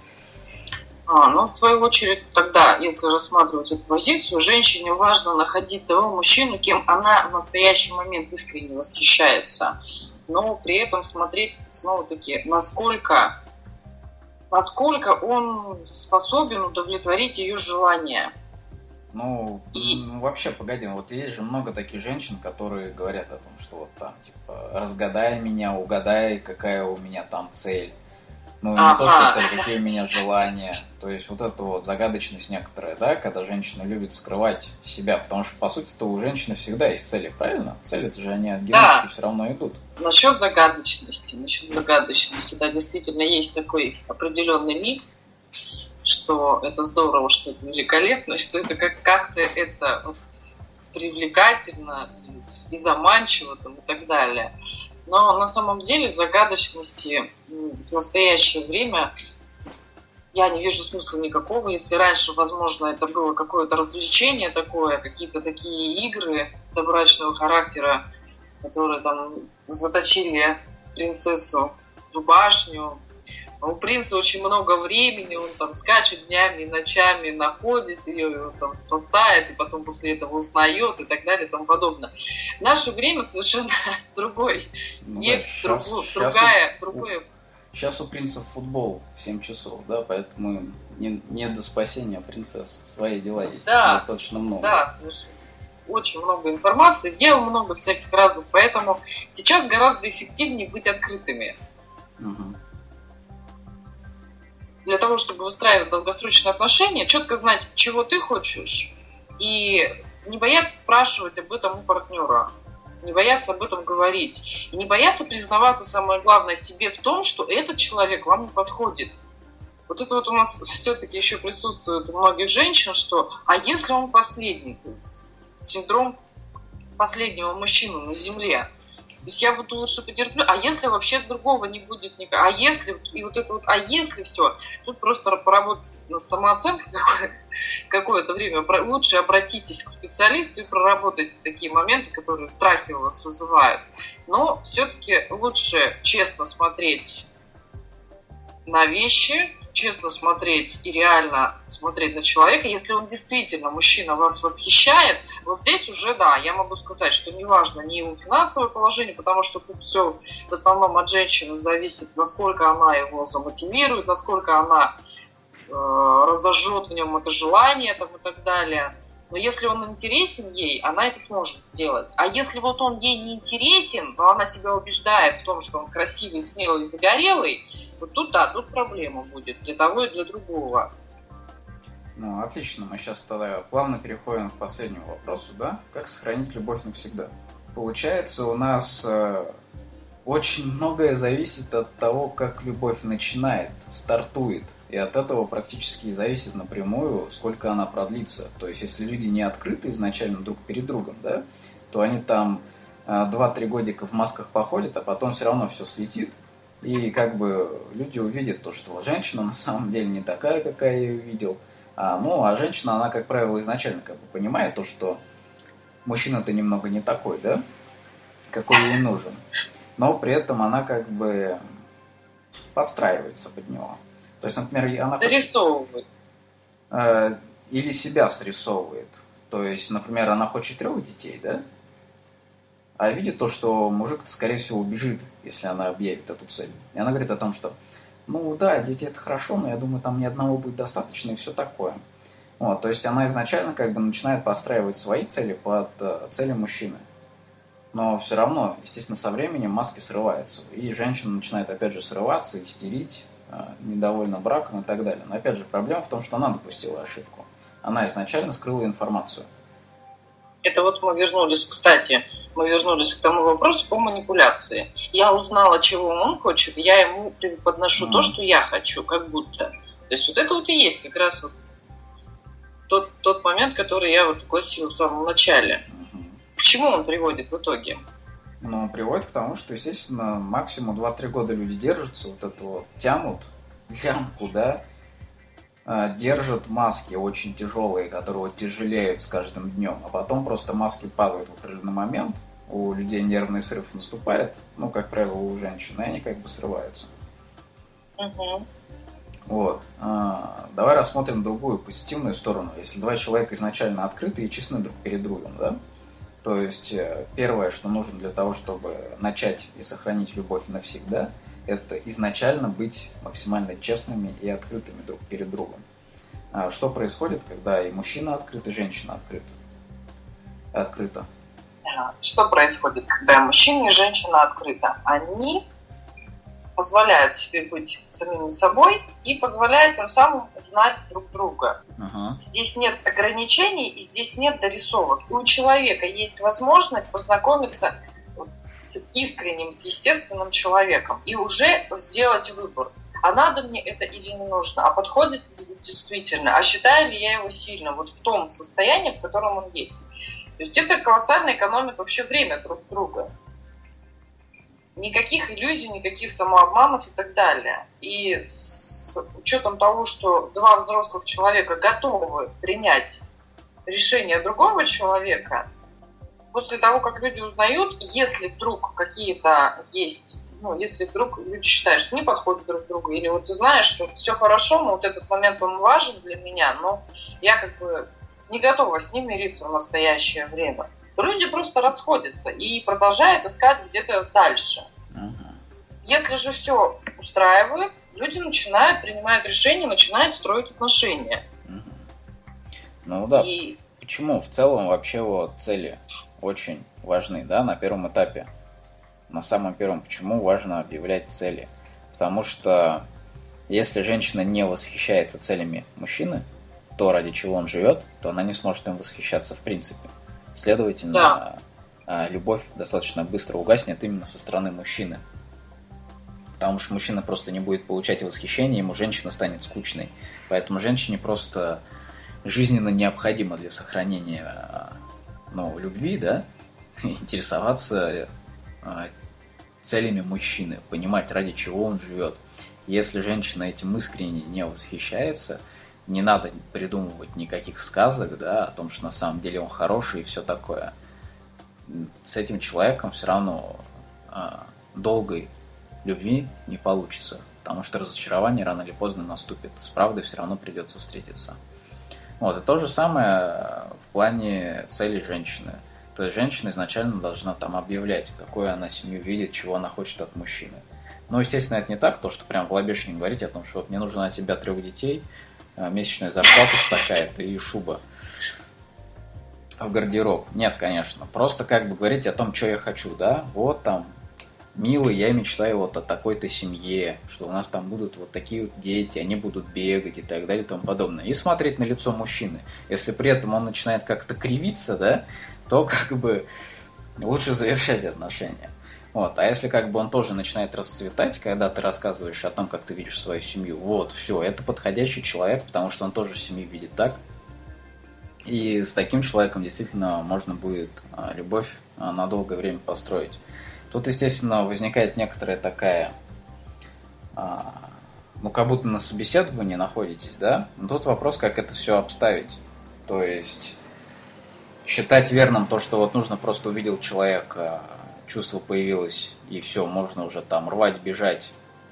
А, ну, в свою очередь, тогда, если рассматривать эту позицию, женщине важно находить того мужчину, кем она в настоящий момент искренне восхищается. Но при этом смотреть, снова-таки, насколько, насколько он способен удовлетворить ее желания. Ну, и... ну, вообще, погоди, вот есть же много таких женщин, которые говорят о том, что вот там, типа, разгадай меня, угадай, какая у меня там цель. Ну, не ага. то, что цель, какие у меня желания. То есть вот эта вот загадочность некоторая, да, когда женщина любит скрывать себя, потому что, по сути-то, у женщины всегда есть цели, правильно? Цели, это же они от генетики да. все равно идут. Насчет загадочности, насчет загадочности, да, действительно есть такой определенный миф, что это здорово, что это великолепно, что это как- как-то это вот, привлекательно и заманчиво там, и так далее. Но на самом деле загадочности в настоящее время я не вижу смысла никакого. Если раньше, возможно, это было какое-то развлечение такое, какие-то такие игры добрачного характера, которые там заточили принцессу в башню. У принца очень много времени, он там скачет днями и ночами, находит ее, ее там спасает, и потом после этого узнает и так далее и тому подобное. В наше время совершенно другой. Ну, Нет, да, сейчас, друг, сейчас другая, у, другое. Сейчас у принцев футбол в семь часов, да, поэтому не, не до спасения принцесс. Свои дела есть да, достаточно много. Да, очень много информации, дел много всяких разных, поэтому сейчас гораздо эффективнее быть открытыми. Угу. Для того, чтобы выстраивать долгосрочные отношения, четко знать, чего ты хочешь, и не бояться спрашивать об этом у партнера. не бояться об этом говорить. И не бояться признаваться, самое главное, себе в том, что этот человек вам не подходит. Вот это вот у нас все-таки еще присутствует у многих женщин, что а если он последний, то есть синдром последнего мужчины на земле, то есть я буду лучше потерплю, а если вообще другого не будет никак, а если, и вот это вот, а если все, тут просто поработать над самооценкой какое-то время, лучше обратитесь к специалисту и проработайте такие моменты, которые страхи у вас вызывают. Но все-таки лучше честно смотреть на вещи, честно смотреть и реально смотреть на человека. Если он действительно, мужчина, вас восхищает, вот здесь уже, да, я могу сказать, что неважно ни его финансовое положение, потому что тут все в основном от женщины зависит, насколько она его замотивирует, насколько она э, разожжет в нем это желание там, и так далее. Но если он интересен ей, она это сможет сделать. А если вот он ей не интересен, но она себя убеждает в том, что он красивый, смелый, загорелый, вот тут, да, тут проблема будет для того и для другого. Ну, отлично. Мы сейчас тогда плавно переходим к последнему вопросу, да? Как сохранить любовь навсегда? Получается, у нас э, очень многое зависит от того, как любовь начинает, стартует. И от этого практически зависит напрямую, сколько она продлится. То есть, если люди не открыты изначально друг перед другом, да, то они там э, два-три годика в масках походят, а потом все равно все слетит. И как бы люди увидят то, что женщина на самом деле не такая, какая я ее видел. А, ну, а женщина, она, как правило, изначально как бы понимает то, что мужчина-то немного не такой, да, какой ей нужен. Но при этом она как бы подстраивается под него. То есть, например, она... Дорисовывает. Э, или себя срисовывает. То есть, например, она хочет трех детей, да? А видит то, что мужик-то, скорее всего, убежит, если она объявит эту цель. И она говорит о том, что, ну да, дети это хорошо, но я думаю, там ни одного будет достаточно и все такое. Вот, то есть она изначально как бы начинает подстраивать свои цели под э, цели мужчины. Но все равно, естественно, со временем маски срываются. И женщина начинает опять же срываться, истерить, э, недовольна браком и так далее. Но опять же, проблема в том, что она допустила ошибку. Она изначально скрыла информацию. Это вот мы вернулись, кстати, мы вернулись к тому вопросу по манипуляции. Я узнала, чего он хочет, я ему подношу mm. то, что я хочу, как будто. То есть вот это вот и есть как раз вот тот, тот момент, который я вот огласила в самом начале. Mm-hmm. К чему он приводит в итоге? Ну, приводит к тому, что, естественно, максимум два-три года люди держатся, вот это вот тянут лямку, да, держат маски очень тяжелые, которые тяжелеют с каждым днем, а потом просто маски падают в определенный момент, у людей нервный срыв наступает, ну, как правило, у женщин, и они как бы срываются. Uh-huh. Вот. А, давай рассмотрим другую позитивную сторону. Если два человека изначально открыты и честны друг перед другом, да, то есть первое, что нужно для того, чтобы начать и сохранить любовь навсегда, это изначально быть максимально честными и открытыми друг перед другом. А что происходит, когда и мужчина открыт, и женщина открыт? открыта? Что происходит, когда мужчина и женщина открыты? Они позволяют себе быть самими собой и позволяют тем самым узнать друг друга. Uh-huh. Здесь нет ограничений и здесь нет дорисовок. И у человека есть возможность познакомиться с искренним, с естественным человеком и уже сделать выбор. А надо мне это или не нужно? А подходит ли действительно? А считаю ли я его сильно? Вот в том состоянии, в котором он есть. То есть это колоссально экономит вообще время друг друга. Никаких иллюзий, никаких самообманов и так далее. И с учетом того, что два взрослых человека готовы принять решение другого человека, после того, как люди узнают, если вдруг какие-то есть, ну, если вдруг люди считают, что не подходят друг к другу, или вот ты знаешь, что все хорошо, но вот этот момент, он важен для меня, но я как бы не готова с ним мириться в настоящее время. Люди просто расходятся и продолжают искать где-то дальше. Uh-huh. Если же все устраивает, люди начинают принимать решения, начинают строить отношения. Uh-huh. Ну да. И... Почему в целом вообще вот цели очень важны, да, на первом этапе? На самом первом, почему важно объявлять цели? Потому что если женщина не восхищается целями мужчины, то ради чего он живет, то она не сможет им восхищаться в принципе. Следовательно, да. а любовь достаточно быстро угаснет именно со стороны мужчины. Потому что мужчина просто не будет получать восхищения, ему женщина станет скучной. Поэтому женщине просто жизненно необходимо для сохранения, ну, любви, да, интересоваться целями мужчины, понимать, ради чего он живет. Если женщина этим искренне не восхищается, не надо придумывать никаких сказок, да, о том, что на самом деле он хороший и все такое. С этим человеком все равно а, долгой любви не получится, потому что разочарование рано или поздно наступит. С правдой все равно придется встретиться. Вот, и то же самое в плане целей женщины. То есть женщина изначально должна там объявлять, какую она семью видит, чего она хочет от мужчины. Но, естественно, это не так, то, что прям в лобешнике говорить о том, что вот мне нужно от тебя трех детей, месячная зарплата такая-то и шуба в гардероб. Нет, конечно. Просто как бы говорить о том, что я хочу, да? Вот там, милый, я мечтаю вот о такой-то семье, что у нас там будут вот такие вот дети, они будут бегать и так далее и тому подобное. И смотреть на лицо мужчины. Если при этом он начинает как-то кривиться, да, то как бы лучше завершать отношения. Вот. А если как бы он тоже начинает расцветать, когда ты рассказываешь о том, как ты видишь свою семью, вот, все, это подходящий человек, потому что он тоже семью видит так. И с таким человеком действительно можно будет любовь на долгое время построить. Тут, естественно, возникает некоторая такая, ну, как будто на собеседовании находитесь, да? Но тут вопрос, как это все обставить. То есть считать верным то, что вот нужно просто увидел человека, чувство появилось, и все, можно уже там рвать, бежать,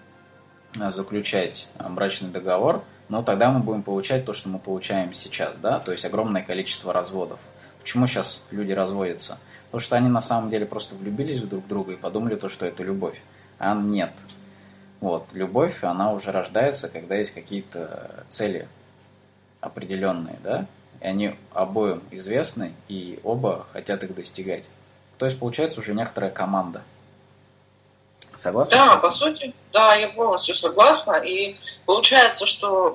заключать брачный договор, но тогда мы будем получать то, что мы получаем сейчас, да, то есть огромное количество разводов. Почему сейчас люди разводятся? Потому что они на самом деле просто влюбились в друг друга и подумали то, что это любовь. А нет. Вот, любовь, она уже рождается, когда есть какие-то цели определенные, да, и они обоим известны, и оба хотят их достигать. То есть, получается, уже некоторая команда. Согласна? Да, по сути, да, я полностью согласна. И получается, что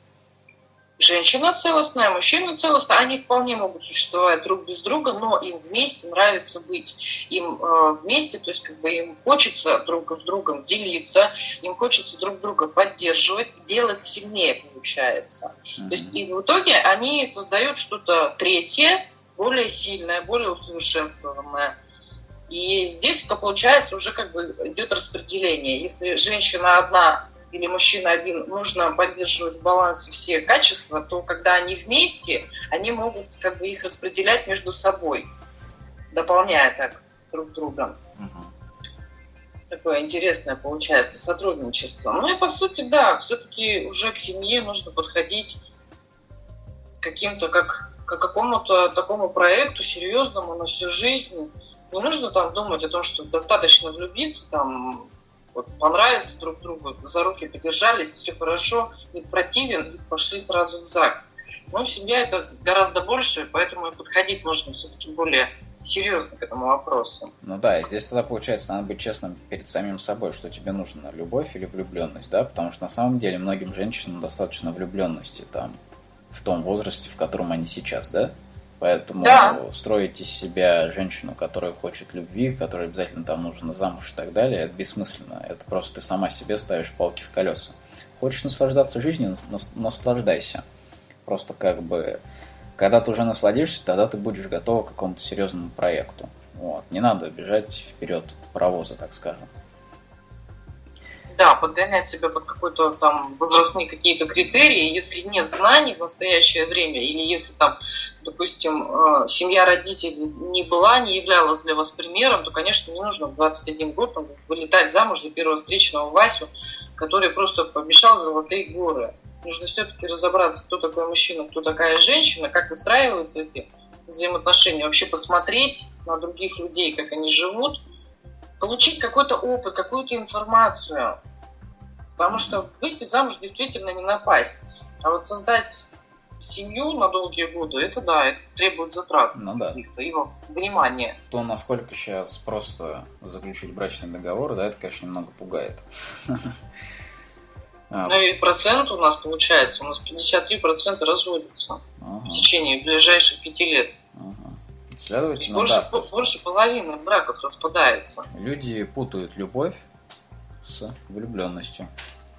женщина целостная, мужчина целостный, они вполне могут существовать друг без друга, но им вместе нравится быть. Им э, вместе, то есть как бы им хочется друг с другом делиться, им хочется друг друга поддерживать, делать сильнее получается. Mm-hmm. То есть, и в итоге они создают что-то третье, более сильное, более усовершенствованное. И здесь, получается, уже как бы идет распределение. Если женщина одна или мужчина один, нужно поддерживать в балансе все качества, то когда они вместе, они могут как бы их распределять между собой, дополняя так друг друга. Угу. Такое интересное получается сотрудничество. Ну и по сути, да, все-таки уже к семье нужно подходить каким-то как к какому-то такому проекту серьезному на всю жизнь. Не нужно там думать о том, что достаточно влюбиться, там, вот, понравиться друг другу, за руки подержались, все хорошо, не противен, и пошли сразу в ЗАГС. Но в семье это гораздо больше, поэтому и подходить нужно все-таки более серьезно к этому вопросу. Ну да, и здесь тогда получается, надо быть честным перед самим собой, что тебе нужно, любовь или влюбленность, да, потому что на самом деле многим женщинам достаточно влюбленности там, в том возрасте, в котором они сейчас, да? Поэтому да. Строить из себя женщину, которая хочет любви, которая обязательно там нужно замуж и так далее, это бессмысленно. Это просто ты сама себе ставишь палки в колеса. Хочешь наслаждаться жизнью, наслаждайся. Просто как бы, когда ты уже насладишься, тогда ты будешь готова к какому-то серьезному проекту. Вот. Не надо бежать вперед паровоза, так скажем. Да, подгонять себя под какой-то там возрастные какие-то критерии, если нет знаний в настоящее время, или если там, допустим, семья родителей не была, не являлась для вас примером, то, конечно, не нужно в двадцать один год там, вылетать замуж за первого встречного Васю, который просто помешал золотые горы. Нужно все-таки разобраться, кто такой мужчина, кто такая женщина, как выстраиваются эти взаимоотношения, вообще посмотреть на других людей, как они живут, получить какой-то опыт, какую-то информацию. Потому что выйти замуж действительно не напасть. А вот создать семью на долгие годы, это да, это требует затрат ну, да. каких-то, его внимания. То, насколько сейчас просто заключить брачный договор, да, это, конечно, немного пугает. Ну и процент у нас получается, у нас пятьдесят три процента разводятся в течение ближайших пяти лет. Следовательно, больше, да. больше половины браков распадается. Люди путают любовь с влюбленностью.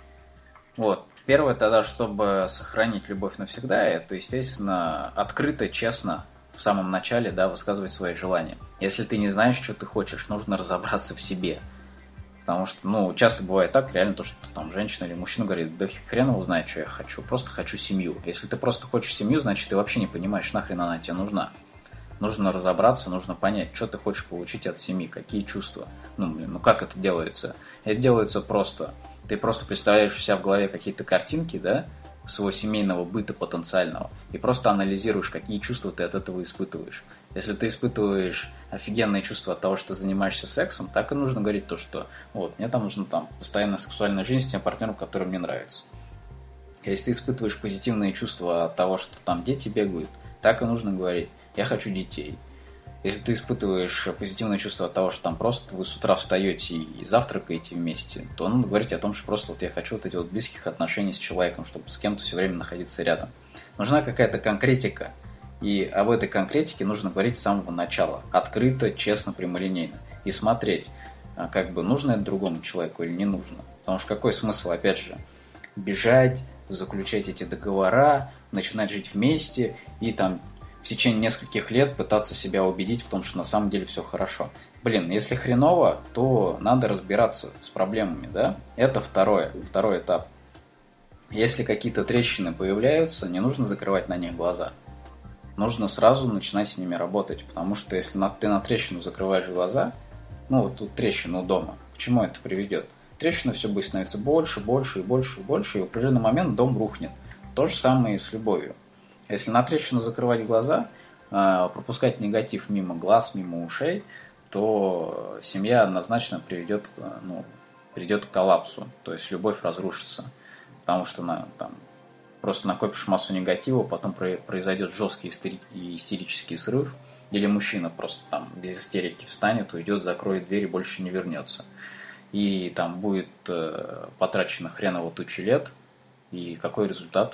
Вот. Первое тогда, чтобы сохранить любовь навсегда, это, естественно, открыто, честно в самом начале, да, высказывать свои желания. Если ты не знаешь, что ты хочешь, нужно разобраться в себе. Потому что, ну, часто бывает так, реально, то, что там женщина или мужчина говорит, да хрен его знает, что я хочу, просто хочу семью. Если ты просто хочешь семью, значит, ты вообще не понимаешь, нахрен она тебе нужна. Нужно разобраться, нужно понять, что ты хочешь получить от семьи, какие чувства. Ну, блин, ну как это делается? Это делается просто. Ты просто представляешь у себя в голове какие-то картинки, да, своего семейного быта потенциального, и просто анализируешь, какие чувства ты от этого испытываешь. Если ты испытываешь офигенные чувства от того, что занимаешься сексом, так и нужно говорить то, что вот, мне там нужна там постоянная сексуальная жизнь с тем партнером, который мне нравится. Если ты испытываешь позитивные чувства от того, что там дети бегают, так и нужно говорить, я хочу детей. Если ты испытываешь позитивные чувства от того, что там просто вы с утра встаете и завтракаете вместе, то надо говорить о том, что просто вот я хочу вот эти вот близких отношений с человеком, чтобы с кем-то все время находиться рядом. Нужна какая-то конкретика, и об этой конкретике нужно говорить с самого начала, открыто, честно, прямолинейно, и смотреть, как бы нужно это другому человеку или не нужно. Потому что какой смысл, опять же, бежать, заключать эти договора, начинать жить вместе и там в течение нескольких лет пытаться себя убедить в том, что на самом деле все хорошо. Блин, если хреново, то надо разбираться с проблемами, да? Это второе, второй этап. Если какие-то трещины появляются, не нужно закрывать на них глаза. Нужно сразу начинать с ними работать, потому что если ты на трещину закрываешь глаза, ну вот тут трещина у дома, к чему это приведет? Трещина все будет становиться больше, больше и больше и больше, и в определенный момент дом рухнет. То же самое и с любовью. Если на трещину закрывать глаза, пропускать негатив мимо глаз, мимо ушей, то семья однозначно приведет, ну, придет к коллапсу, то есть любовь разрушится, потому что на, там, просто накопишь массу негатива, потом произойдет жесткий истерический срыв, или мужчина просто там без истерики встанет, уйдет, закроет дверь и больше не вернется. И там будет потрачено хреново тучи лет, и какой результат?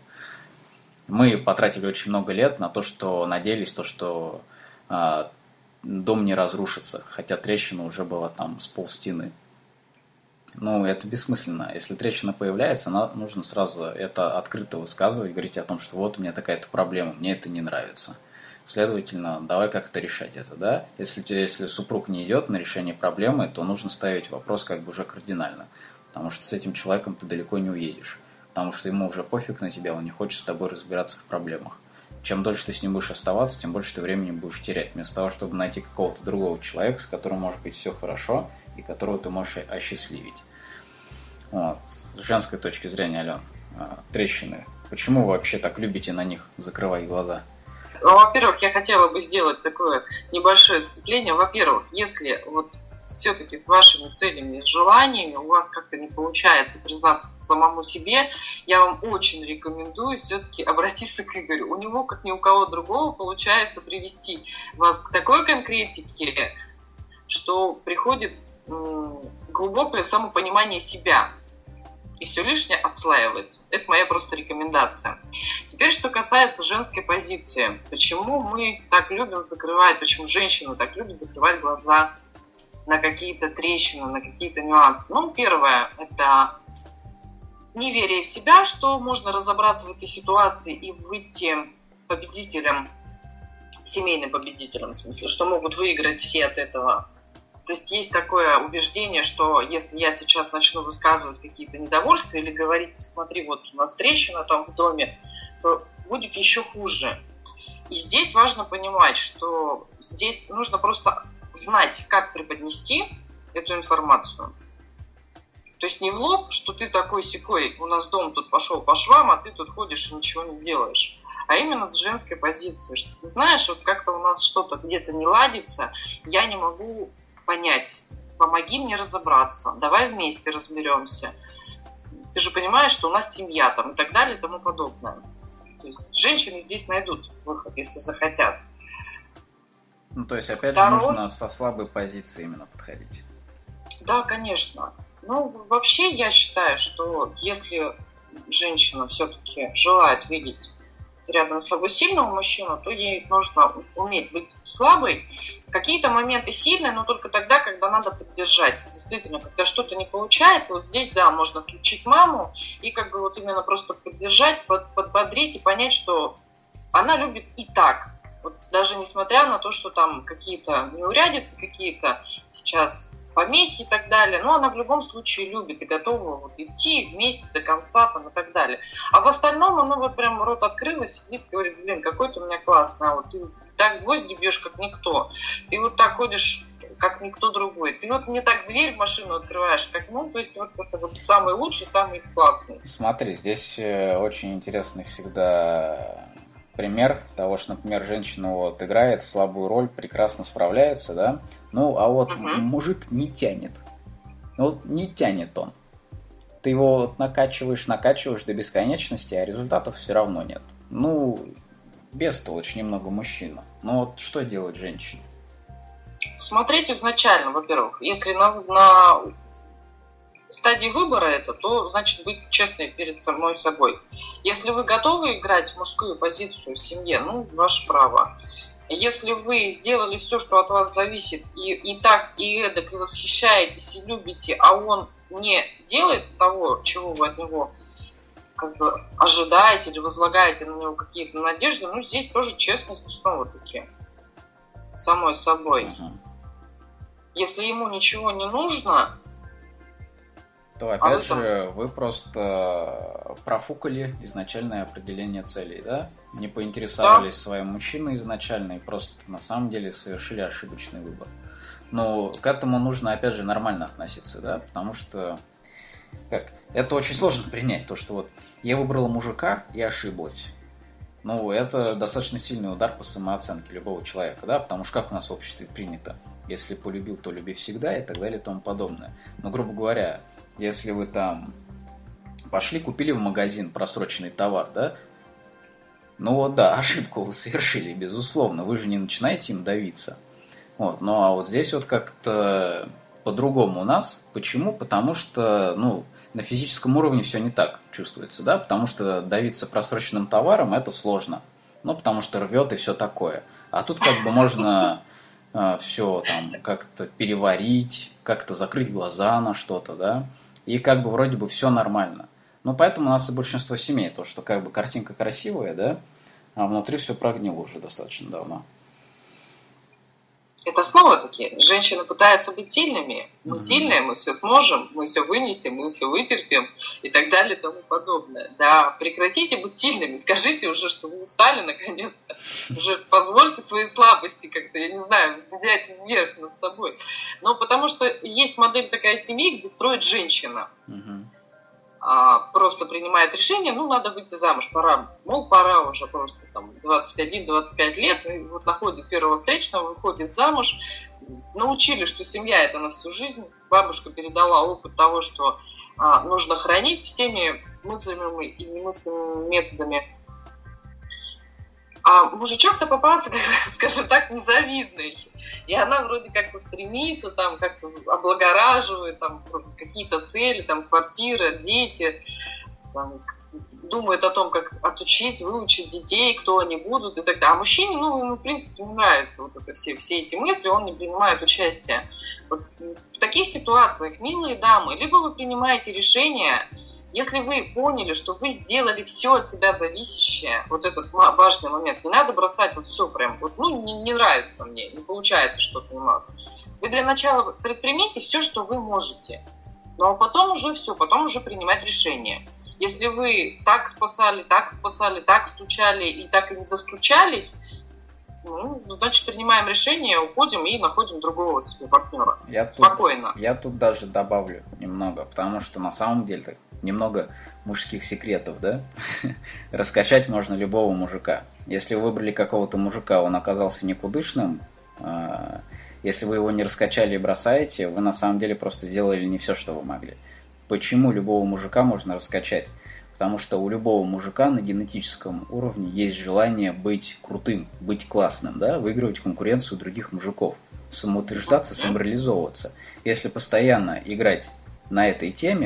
Мы потратили очень много лет на то, что надеялись, то, что э, дом не разрушится, хотя трещина уже была там с полстены. Ну, это бессмысленно. Если трещина появляется, она, нужно сразу это открыто высказывать, говорить о том, что вот у меня такая-то проблема, мне это не нравится. Следовательно, давай как-то решать это, да? Если, если супруг не идет на решение проблемы, то нужно ставить вопрос как бы уже кардинально, потому что с этим человеком ты далеко не уедешь. Потому что ему уже пофиг на тебя, он не хочет с тобой разбираться в проблемах. Чем дольше ты с ним будешь оставаться, тем больше ты времени будешь терять. Вместо того, чтобы найти какого-то другого человека, с которым может быть все хорошо, и которого ты можешь осчастливить. Вот. С женской точки зрения, Ален, трещины. Почему вы вообще так любите на них закрывать глаза? Ну, во-первых, я хотела бы сделать такое небольшое отступление. Во-первых, если вот все-таки с вашими целями и желаниями у вас как-то не получается признаться самому себе, я вам очень рекомендую все-таки обратиться к Игорю. У него, как ни у кого другого, получается привести вас к такой конкретике, что приходит глубокое самопонимание себя. И все лишнее отслаивается. Это моя просто рекомендация. Теперь, что касается женской позиции. Почему мы так любим закрывать, почему женщины так любят закрывать глаза на какие-то трещины, на какие-то нюансы. Ну, первое, это неверие в себя, что можно разобраться в этой ситуации и выйти победителем, семейным победителем, в смысле, что могут выиграть все от этого. То есть есть такое убеждение, что если я сейчас начну высказывать какие-то недовольства или говорить, смотри, вот у нас трещина там в доме, то будет еще хуже. И здесь важно понимать, что здесь нужно просто знать, как преподнести эту информацию. То есть не в лоб, что ты такой-сякой, у нас дом тут пошел по швам, а ты тут ходишь и ничего не делаешь. А именно с женской позиции, что ты знаешь, вот как-то у нас что-то где-то не ладится, я не могу понять, помоги мне разобраться, давай вместе разберемся. Ты же понимаешь, что у нас семья там и так далее и тому подобное. То есть женщины здесь найдут выход, если захотят. Ну, то есть, опять Второй... же, нужно со слабой позиции именно подходить. Да, конечно. Ну, вообще, я считаю, что если женщина все-таки желает видеть рядом с собой сильного мужчину, то ей нужно уметь быть слабой. Какие-то моменты сильные, но только тогда, когда надо поддержать. Действительно, когда что-то не получается, вот здесь, да, можно включить маму и как бы вот именно просто поддержать, под, подбодрить и понять, что она любит и так. Вот даже несмотря на то, что там какие-то неурядицы, какие-то сейчас помехи и так далее, но она в любом случае любит и готова вот идти вместе до конца там, и так далее. А в остальном она вот прям рот открыла, сидит и говорит, блин, какой ты у меня классный, а вот ты так гвозди бьешь, как никто, ты вот так ходишь, как никто другой, ты вот не так дверь в машину открываешь, как, ну, то есть вот это вот самый лучший, самый классный. Смотри, здесь очень интересный всегда пример того, что, например, женщина вот играет слабую роль, прекрасно справляется, да, ну, а вот uh-huh. мужик не тянет. Ну, вот не тянет он. Ты его вот накачиваешь, накачиваешь до бесконечности, а результатов все равно нет. Ну, бестолочь немного мужчина. Ну, вот что делать женщине? Смотреть изначально, во-первых, если на, на стадии выбора это, то, значит, быть честной перед самой собой. Если вы готовы играть в мужскую позицию в семье, ну, ваше право. Если вы сделали все, что от вас зависит, и, и так, и эдак, и восхищаетесь, и любите, а он не делает того, чего вы от него как бы ожидаете или возлагаете на него какие-то надежды, ну, здесь тоже честность снова-таки самой собой. Uh-huh. Если ему ничего не нужно, то опять а вы, же, там... вы просто профукали изначальное определение целей, да? Не поинтересовались да. своим мужчиной изначально и просто на самом деле совершили ошибочный выбор. Но к этому нужно, опять же, нормально относиться, да? Потому что как? Это очень сложно принять, то, что вот я выбрала мужика и ошиблась. Ну, это достаточно сильный удар по самооценке любого человека, да? Потому что как у нас в обществе принято? Если полюбил, то люби всегда и так далее и тому подобное. Но, грубо говоря, если вы там пошли, купили в магазин просроченный товар, да, ну вот да, ошибку вы совершили, безусловно, вы же не начинаете им давиться. Вот, ну а вот здесь вот как-то по-другому у нас. Почему? Потому что, ну, на физическом уровне все не так чувствуется, да, потому что давиться просроченным товаром это сложно, ну, потому что рвет и все такое. А тут как бы можно э, все там как-то переварить, как-то закрыть глаза на что-то, да, и как бы вроде бы все нормально. Ну, поэтому у нас и большинство семей, то, что как бы картинка красивая, да, а внутри все прогнило уже достаточно давно. Это снова-таки, женщины пытаются быть сильными. Мы mm-hmm. сильные, мы все сможем, мы все вынесем, мы все вытерпим и так далее и тому подобное. Да, прекратите быть сильными, скажите уже, что вы устали наконец-то. Уже позвольте свои слабости как-то, я не знаю, взять вверх над собой. Но потому что есть модель такая семьи, где строит женщина. Mm-hmm. А, просто принимает решение, ну, надо выйти замуж, пора, ну, пора уже просто там двадцать один - двадцать пять лет, и вот находит первого встречного, выходит замуж, научили, что семья это на всю жизнь, бабушка передала опыт того, что а, нужно хранить всеми мыслимыми и немыслимыми методами. А мужичок-то попался, скажем так, незавидный. И она вроде как-то стремится, там, как-то облагораживает, там, какие-то цели, там, квартира, дети, там, думает о том, как отучить, выучить детей, кто они будут и так далее. А мужчине, ну, ему, в принципе, не нравятся вот это все, все эти мысли, он не принимает участия. Вот в таких ситуациях, милые дамы, либо вы принимаете решение. Если вы поняли, что вы сделали все от себя зависящее, вот этот важный момент, не надо бросать вот все прям, вот, ну, не, не нравится мне, не получается что-то у нас. Вы для начала предпримите все, что вы можете, ну а потом уже все, потом уже принимать решение. Если вы так спасали, так спасали, так стучали и так и не достучались, ну, значит, принимаем решение, уходим и находим другого себе партнера. Я Спокойно. Тут, я тут даже добавлю немного, потому что на самом деле так, немного мужских секретов, да? Раскачать можно любого мужика. Если вы выбрали какого-то мужика, он оказался никудышным, если вы его не раскачали и бросаете, вы на самом деле просто сделали не все, что вы могли. Почему любого мужика можно раскачать? Потому что у любого мужика на генетическом уровне есть желание быть крутым, быть классным, да? Выигрывать конкуренцию других мужиков, самоутверждаться, самореализовываться. Если постоянно играть на этой теме,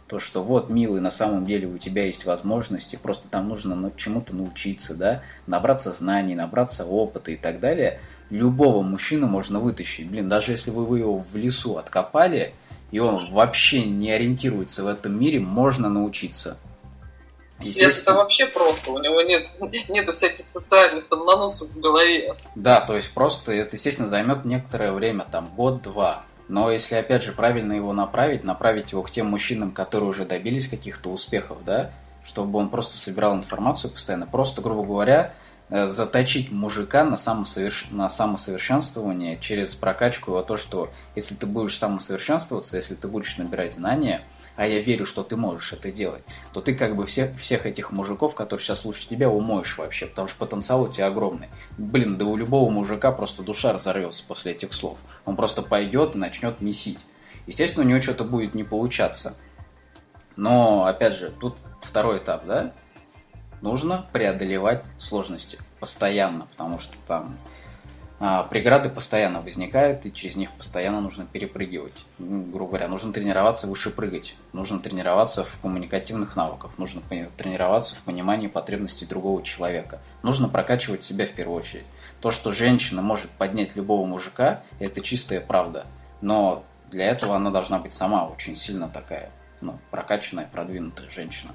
То, что вот, милый, на самом деле у тебя есть возможности, просто там нужно чему-то научиться, да, набраться знаний, набраться опыта и так далее. Любого мужчину можно вытащить. Блин, даже если вы его в лесу откопали, и он вообще не ориентируется в этом мире, можно научиться. Лес это вообще просто, у него нет нету всяких социальных там наносов в голове. Да, то есть просто это, естественно, займет некоторое время, там год-два. Но если, опять же, правильно его направить, направить его к тем мужчинам, которые уже добились каких-то успехов, да, чтобы он просто собирал информацию постоянно, просто, грубо говоря, заточить мужика на, самосоверш... на самосовершенствование через прокачку его, то, что если ты будешь самосовершенствоваться, если ты будешь набирать знания, а я верю, что ты можешь это делать, то ты как бы всех, всех этих мужиков, которые сейчас лучше тебя, умоешь вообще, потому что потенциал у тебя огромный. Блин, да у любого мужика просто душа разорвется после этих слов. Он просто пойдет и начнет месить. Естественно, у него что-то будет не получаться. Но, опять же, тут второй этап, да? Нужно преодолевать сложности постоянно, потому что там а, преграды постоянно возникают, и через них постоянно нужно перепрыгивать. Ну, грубо говоря, нужно тренироваться выше прыгать, нужно тренироваться в коммуникативных навыках, нужно тренироваться в понимании потребностей другого человека, нужно прокачивать себя в первую очередь. То, что женщина может поднять любого мужика, это чистая правда, но для этого она должна быть сама очень сильно такая, ну, прокачанная, продвинутая женщина.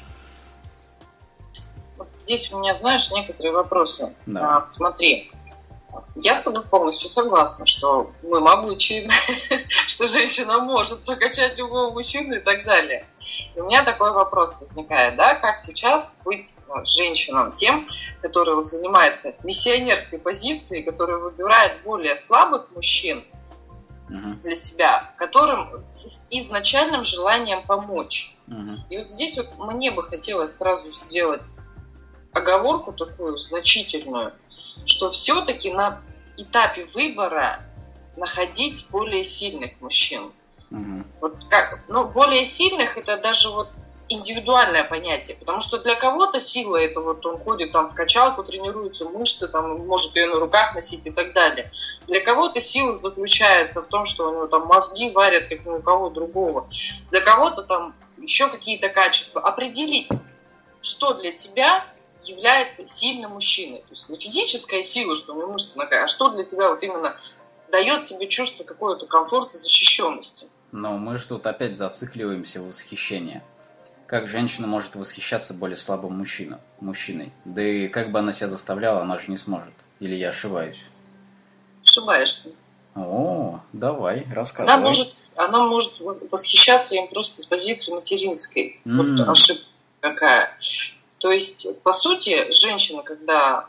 Здесь у меня, знаешь, некоторые вопросы. Да. А, смотри, я с тобой полностью согласна, что мы могучие, что женщина может прокачать любого мужчину и так далее. И у меня такой вопрос возникает, да, как сейчас быть женщинам тем, которые вот занимаются миссионерской позицией, которые выбирают более слабых мужчин uh-huh. для себя, которым с изначальным желанием помочь. Uh-huh. И вот здесь вот мне бы хотелось сразу сделать оговорку такую значительную, что все-таки на этапе выбора находить более сильных мужчин. Угу. Вот как, ну, более сильных это даже вот индивидуальное понятие, потому что для кого-то сила это вот он ходит там в качалку, тренируются мышцы, там может ее на руках носить и так далее. Для кого-то сила заключается в том, что у него там мозги варят, как ни у кого другого. Для кого-то там еще какие-то качества. Определить, что для тебя является сильным мужчиной. То есть не физическая сила, что у него мышцы нога, а что для тебя вот именно дает тебе чувство какого-то комфорта, защищенности. Но мы же тут опять зацикливаемся в восхищении. Как женщина может восхищаться более слабым мужчиной? мужчиной? Да и как бы она себя заставляла, она же не сможет. Или я ошибаюсь? Ошибаешься. О, давай, рассказывай. Она может, она может восхищаться им просто с позиции материнской. Mm. Вот ошибка какая. То есть, по сути, женщина, когда,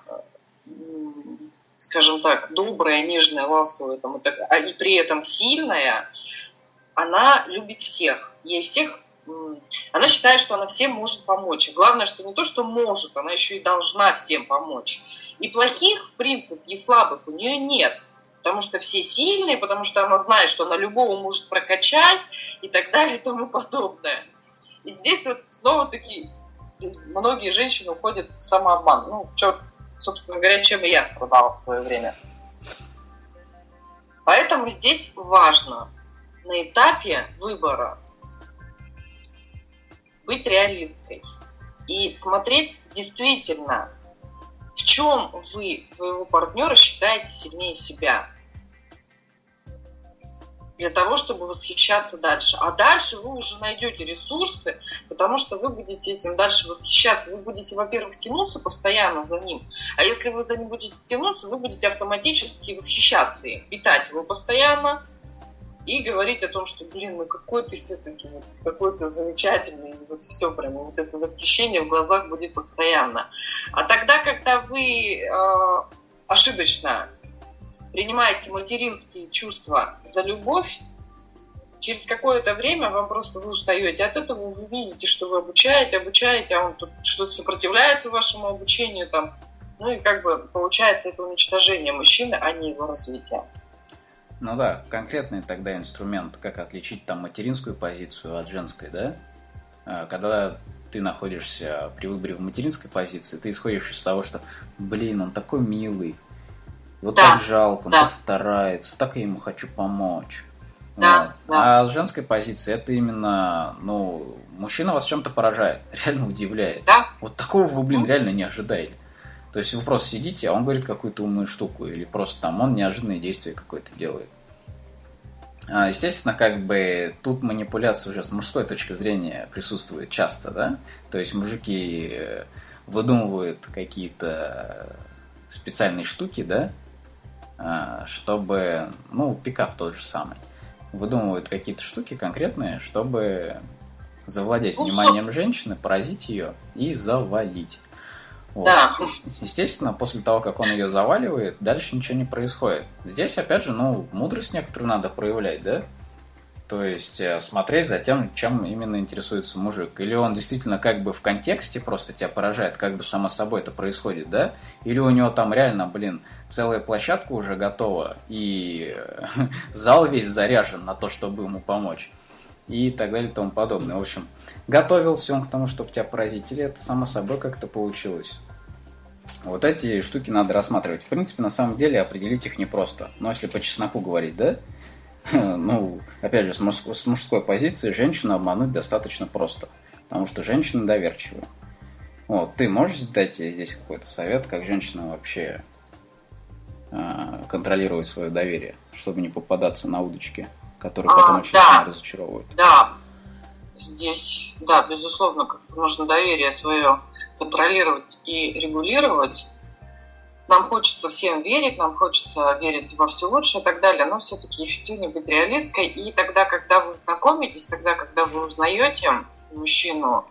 скажем так, добрая, нежная, ласковая, там, и, так, а и при этом сильная, она любит всех. Ей всех, она считает, что она всем может помочь. И главное, что не то, что может, она еще и должна всем помочь. И плохих, в принципе, и слабых у нее нет. Потому что все сильные, потому что она знает, что она любого может прокачать и так далее и тому подобное. И здесь вот снова-таки многие женщины уходят в самообман. Ну, чё, собственно говоря, чем и я страдала в свое время. Поэтому здесь важно на этапе выбора быть реалисткой и смотреть действительно, в чем вы своего партнера считаете сильнее себя, для того, чтобы восхищаться дальше. А дальше вы уже найдете ресурсы, потому что вы будете этим дальше восхищаться. Вы будете, во-первых, тянуться постоянно за ним, а если вы за ним будете тянуться, вы будете автоматически восхищаться им, питать его постоянно и говорить о том, что, блин, ну какой ты все-таки, какой ты замечательный, вот все прям, вот это восхищение в глазах будет постоянно. А тогда, когда вы э, ошибочно принимаете материнские чувства за любовь, через какое-то время вам просто вы устаете от этого, вы видите, что вы обучаете, обучаете, а он тут что-то сопротивляется вашему обучению, там, ну и как бы получается это уничтожение мужчины, а не его развитие. Ну да, конкретный тогда инструмент, как отличить там материнскую позицию от женской, да? Когда ты находишься при выборе в материнской позиции, ты исходишь из того, что, блин, он такой милый, вот да, так жалко, он да. так старается, так я ему хочу помочь. Да, Вот. да. А с женской позиции это именно, ну, мужчина вас чем-то поражает, реально удивляет. Да. Вот такого вы, блин, реально не ожидали. То есть вы просто сидите, а он говорит какую-то умную штуку, или просто там он неожиданное действие какое-то делает. А, естественно, как бы тут манипуляция уже с мужской точки зрения присутствует часто, да? То есть мужики выдумывают какие-то специальные штуки, да? А, чтобы, ну, пикап тот же самый. Выдумывают какие-то штуки конкретные, чтобы завладеть вниманием женщины, поразить ее и завалить. Вот. Да. Естественно, после того, как он ее заваливает, дальше ничего не происходит. Здесь, опять же, ну, мудрость некоторую надо проявлять, да? То есть смотреть за тем, чем именно интересуется мужик. Или он действительно как бы в контексте просто тебя поражает, как бы само собой это происходит, да? Или у него там реально, блин, целая площадка уже готова, и зал весь заряжен на то, чтобы ему помочь. И так далее и тому подобное. В общем, готовился он к тому, чтобы тебя поразить, или это само собой как-то получилось. Вот эти штуки надо рассматривать. В принципе, на самом деле, определить их непросто. Но если по чесноку говорить, да? Ну, опять же, с мужской, с мужской позиции женщину обмануть достаточно просто. Потому что женщины доверчивые. Вот, ты можешь дать здесь какой-то совет, как женщина вообще э, контролировать свое доверие, чтобы не попадаться на удочки, которые потом а, очень да, сильно разочаровывают? Да, здесь, да, безусловно, нужно доверие свое контролировать и регулировать. Нам хочется всем верить, нам хочется верить во все лучшее и так далее, но все-таки эффективнее быть реалисткой. И тогда, когда вы знакомитесь, тогда, когда вы узнаете мужчину,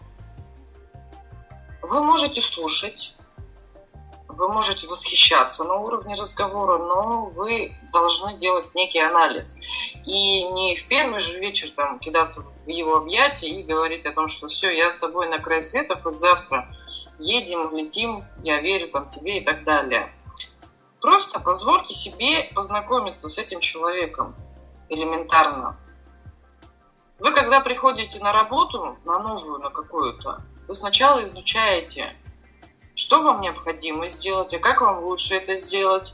вы можете слушать, вы можете восхищаться на уровне разговора, но вы должны делать некий анализ. И не в первый же вечер там кидаться в его объятия и говорить о том, что все, я с тобой на край света, хоть завтра едем, летим, я верю там тебе и так далее. Просто позвольте себе познакомиться с этим человеком элементарно. Вы когда приходите на работу, на новую, на какую-то, вы сначала изучаете, что вам необходимо сделать, а как вам лучше это сделать,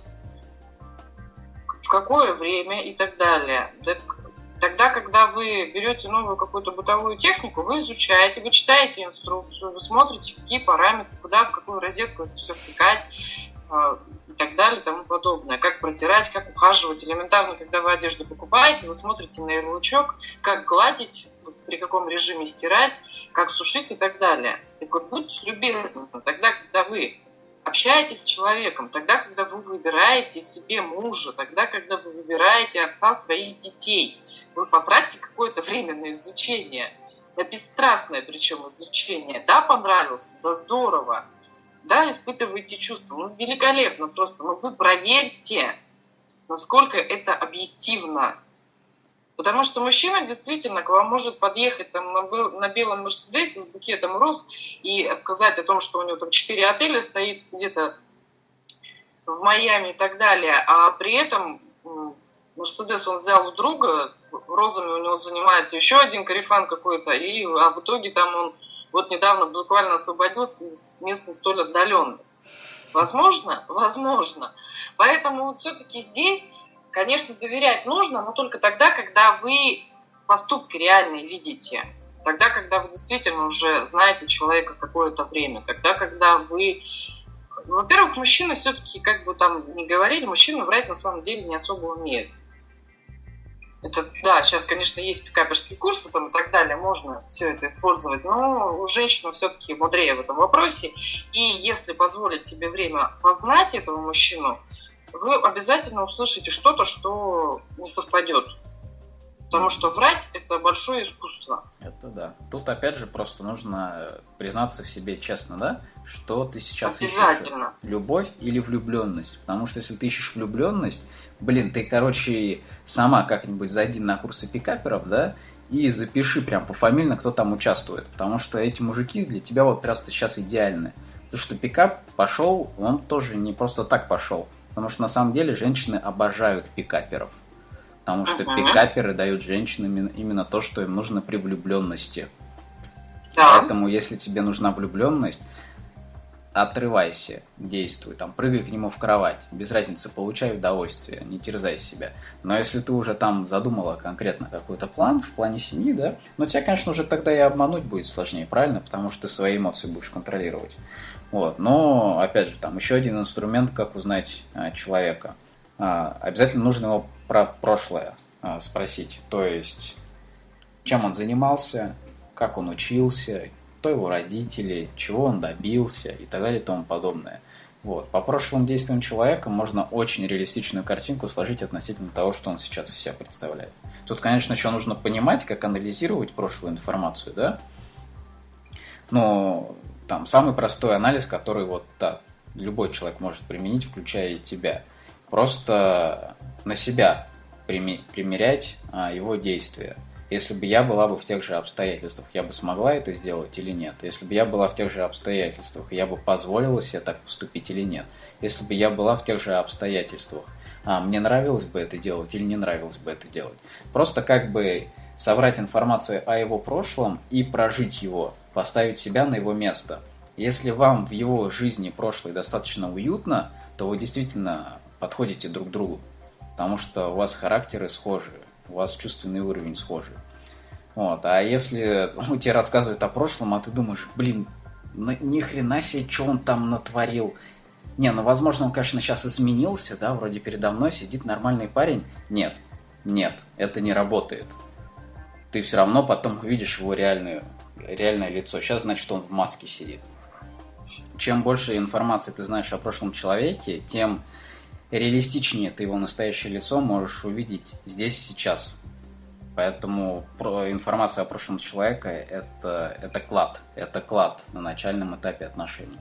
в какое время и так далее. Тогда, когда вы берете новую какую-то бытовую технику, вы изучаете, вы читаете инструкцию, вы смотрите, какие параметры, куда, в какую розетку это все втыкать и так далее и тому подобное. Как протирать, как ухаживать. Элементарно, когда вы одежду покупаете, вы смотрите на ярлычок, как гладить, при каком режиме стирать, как сушить и так далее. Так вот, будьте любезны, тогда, когда вы общаетесь с человеком, тогда, когда вы выбираете себе мужа, тогда, когда вы выбираете отца своих детей, вы потратите какое-то время на изучение, на бесстрастное причем изучение. Да, понравился, да, здорово, да, испытываете чувства, ну, великолепно просто, но вы проверьте, насколько это объективно. Потому что мужчина действительно к вам может подъехать там, на, на белом Мерседесе с букетом роз и сказать о том, что у него там четыре отеля стоит где-то в Майами и так далее, а при этом Мерседес он взял у друга, розами у него занимается еще один корефан какой-то, и, а в итоге там он вот недавно буквально освободился из мест не столь отдаленных. Возможно? Возможно. Поэтому вот все-таки здесь, конечно, доверять нужно, но только тогда, когда вы поступки реальные видите. Тогда, когда вы действительно уже знаете человека какое-то время. Тогда, когда вы... Во-первых, мужчины все-таки, как бы там ни говорили, мужчины врать на самом деле не особо умеют. Это, да, сейчас, конечно, есть пикаперские курсы там, и так далее, можно все это использовать, но женщина все-таки мудрее в этом вопросе. И если позволить себе время познать этого мужчину, вы обязательно услышите что-то, что не совпадет. Потому что врать – это большое искусство. Это да. Тут опять же просто нужно признаться в себе честно, да? Что ты сейчас ищешь? Любовь или влюбленность? Потому что если ты ищешь влюбленность, блин, ты, короче, сама как-нибудь зайди на курсы пикаперов, да? И запиши прям пофамильно, кто там участвует. Потому что эти мужики для тебя вот просто сейчас идеальны. Потому что пикап пошел, он тоже не просто так пошел. Потому что на самом деле женщины обожают пикаперов. Потому что uh-huh. пикаперы дают женщинам именно то, что им нужно при влюбленности. Да. Поэтому, если тебе нужна влюбленность, отрывайся, действуй, там, прыгай к нему в кровать, без разницы, получай удовольствие, не терзай себя. Но если ты уже там задумала конкретно какой-то план в плане семьи, да, но тебя, конечно, уже тогда и обмануть будет сложнее, правильно? Потому что ты свои эмоции будешь контролировать. Вот, но, опять же, там еще один инструмент, как узнать а, человека. А, обязательно нужно его про прошлое а, спросить, то есть, чем он занимался, как он учился, кто его родители, чего он добился и так далее и тому подобное. Вот. По прошлым действиям человека можно очень реалистичную картинку сложить относительно того, что он сейчас из себя представляет. Тут, конечно, еще нужно понимать, как анализировать прошлую информацию, да? Но там самый простой анализ, который вот да, любой человек может применить, включая и тебя. Просто на себя примерять а, его действия. Если бы я была бы в тех же обстоятельствах, я бы смогла это сделать или нет? Если бы я была в тех же обстоятельствах, я бы позволила себе так поступить или нет? Если бы я была в тех же обстоятельствах, а, мне нравилось бы это делать или не нравилось бы это делать? Просто как бы собрать информацию о его прошлом и прожить его, поставить себя на его место. Если вам в его жизни прошлой достаточно уютно, то вы действительно подходите друг к другу, потому что у вас характеры схожи. У вас чувственный уровень схожий. Вот. А если ну, тебе рассказывают о прошлом, а ты думаешь, блин, ни хрена себе, что он там натворил. Не, ну, возможно, он, конечно, сейчас изменился, да, вроде передо мной сидит нормальный парень. Нет, нет, это не работает. Ты все равно потом увидишь его реальную, реальное лицо. Сейчас, значит, он в маске сидит. Чем больше информации ты знаешь о прошлом человеке, тем реалистичнее ты его настоящее лицо можешь увидеть здесь и сейчас. Поэтому информация о прошлом человека это, это клад. Это клад на начальном этапе отношений.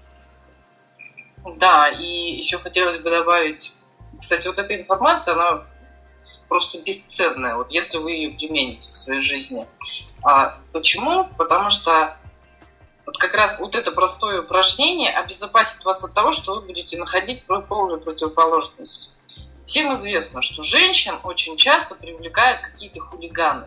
Да, и еще хотелось бы добавить, кстати, вот эта информация, она просто бесценная, вот если вы ее примените в своей жизни. А почему? Потому что вот как раз вот это простое упражнение обезопасит вас от того, что вы будете находить полную противоположность. Всем известно, что женщин очень часто привлекают какие-то хулиганы.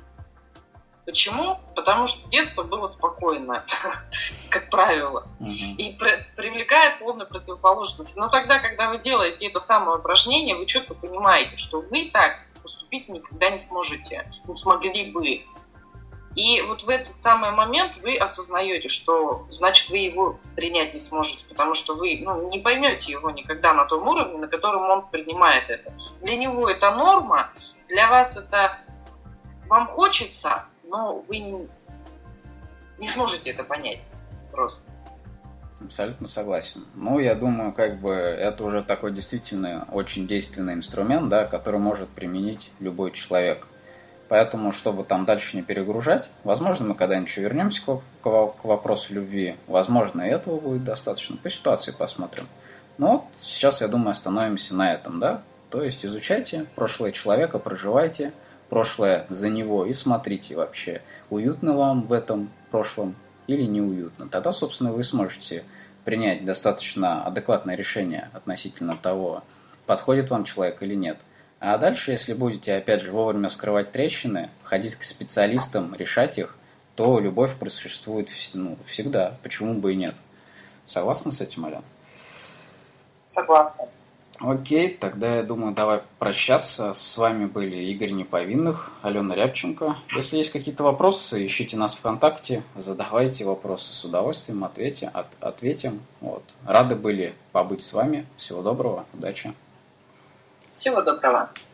Почему? Потому что детство было спокойное, как правило. И привлекает полную противоположность. Но тогда, когда вы делаете это самое упражнение, вы четко понимаете, что вы так поступить никогда не сможете, не смогли бы. И вот в этот самый момент вы осознаете, что значит вы его принять не сможете, потому что вы ну, не поймете его никогда на том уровне, на котором он принимает это. Для него это норма, для вас это вам хочется, но вы не, не сможете это понять просто. Абсолютно согласен. Ну, я думаю, как бы это уже такой действительно очень действенный инструмент, да, который может применить любой человек. Поэтому, чтобы там дальше не перегружать, возможно, мы когда-нибудь еще вернемся к, к, к вопросу любви. Возможно, и этого будет достаточно. По ситуации посмотрим. Но вот сейчас, я думаю, остановимся на этом, да? То есть изучайте прошлое человека, проживайте прошлое за него и смотрите вообще, уютно вам в этом прошлом или неуютно. Тогда, собственно, вы сможете принять достаточно адекватное решение относительно того, подходит вам человек или нет. А дальше, если будете, опять же, вовремя скрывать трещины, ходить к специалистам, решать их, то любовь присутствует ну, всегда. Почему бы и нет? Согласна с этим, Алена? Согласна. Окей, тогда я думаю, давай прощаться. С вами были Игорь Неповинных, Алена Рябченко. Если есть какие-то вопросы, ищите нас ВКонтакте, задавайте вопросы, с удовольствием ответим. От, ответим. Вот. Рады были побыть с вами. Всего доброго, удачи. Всего доброго.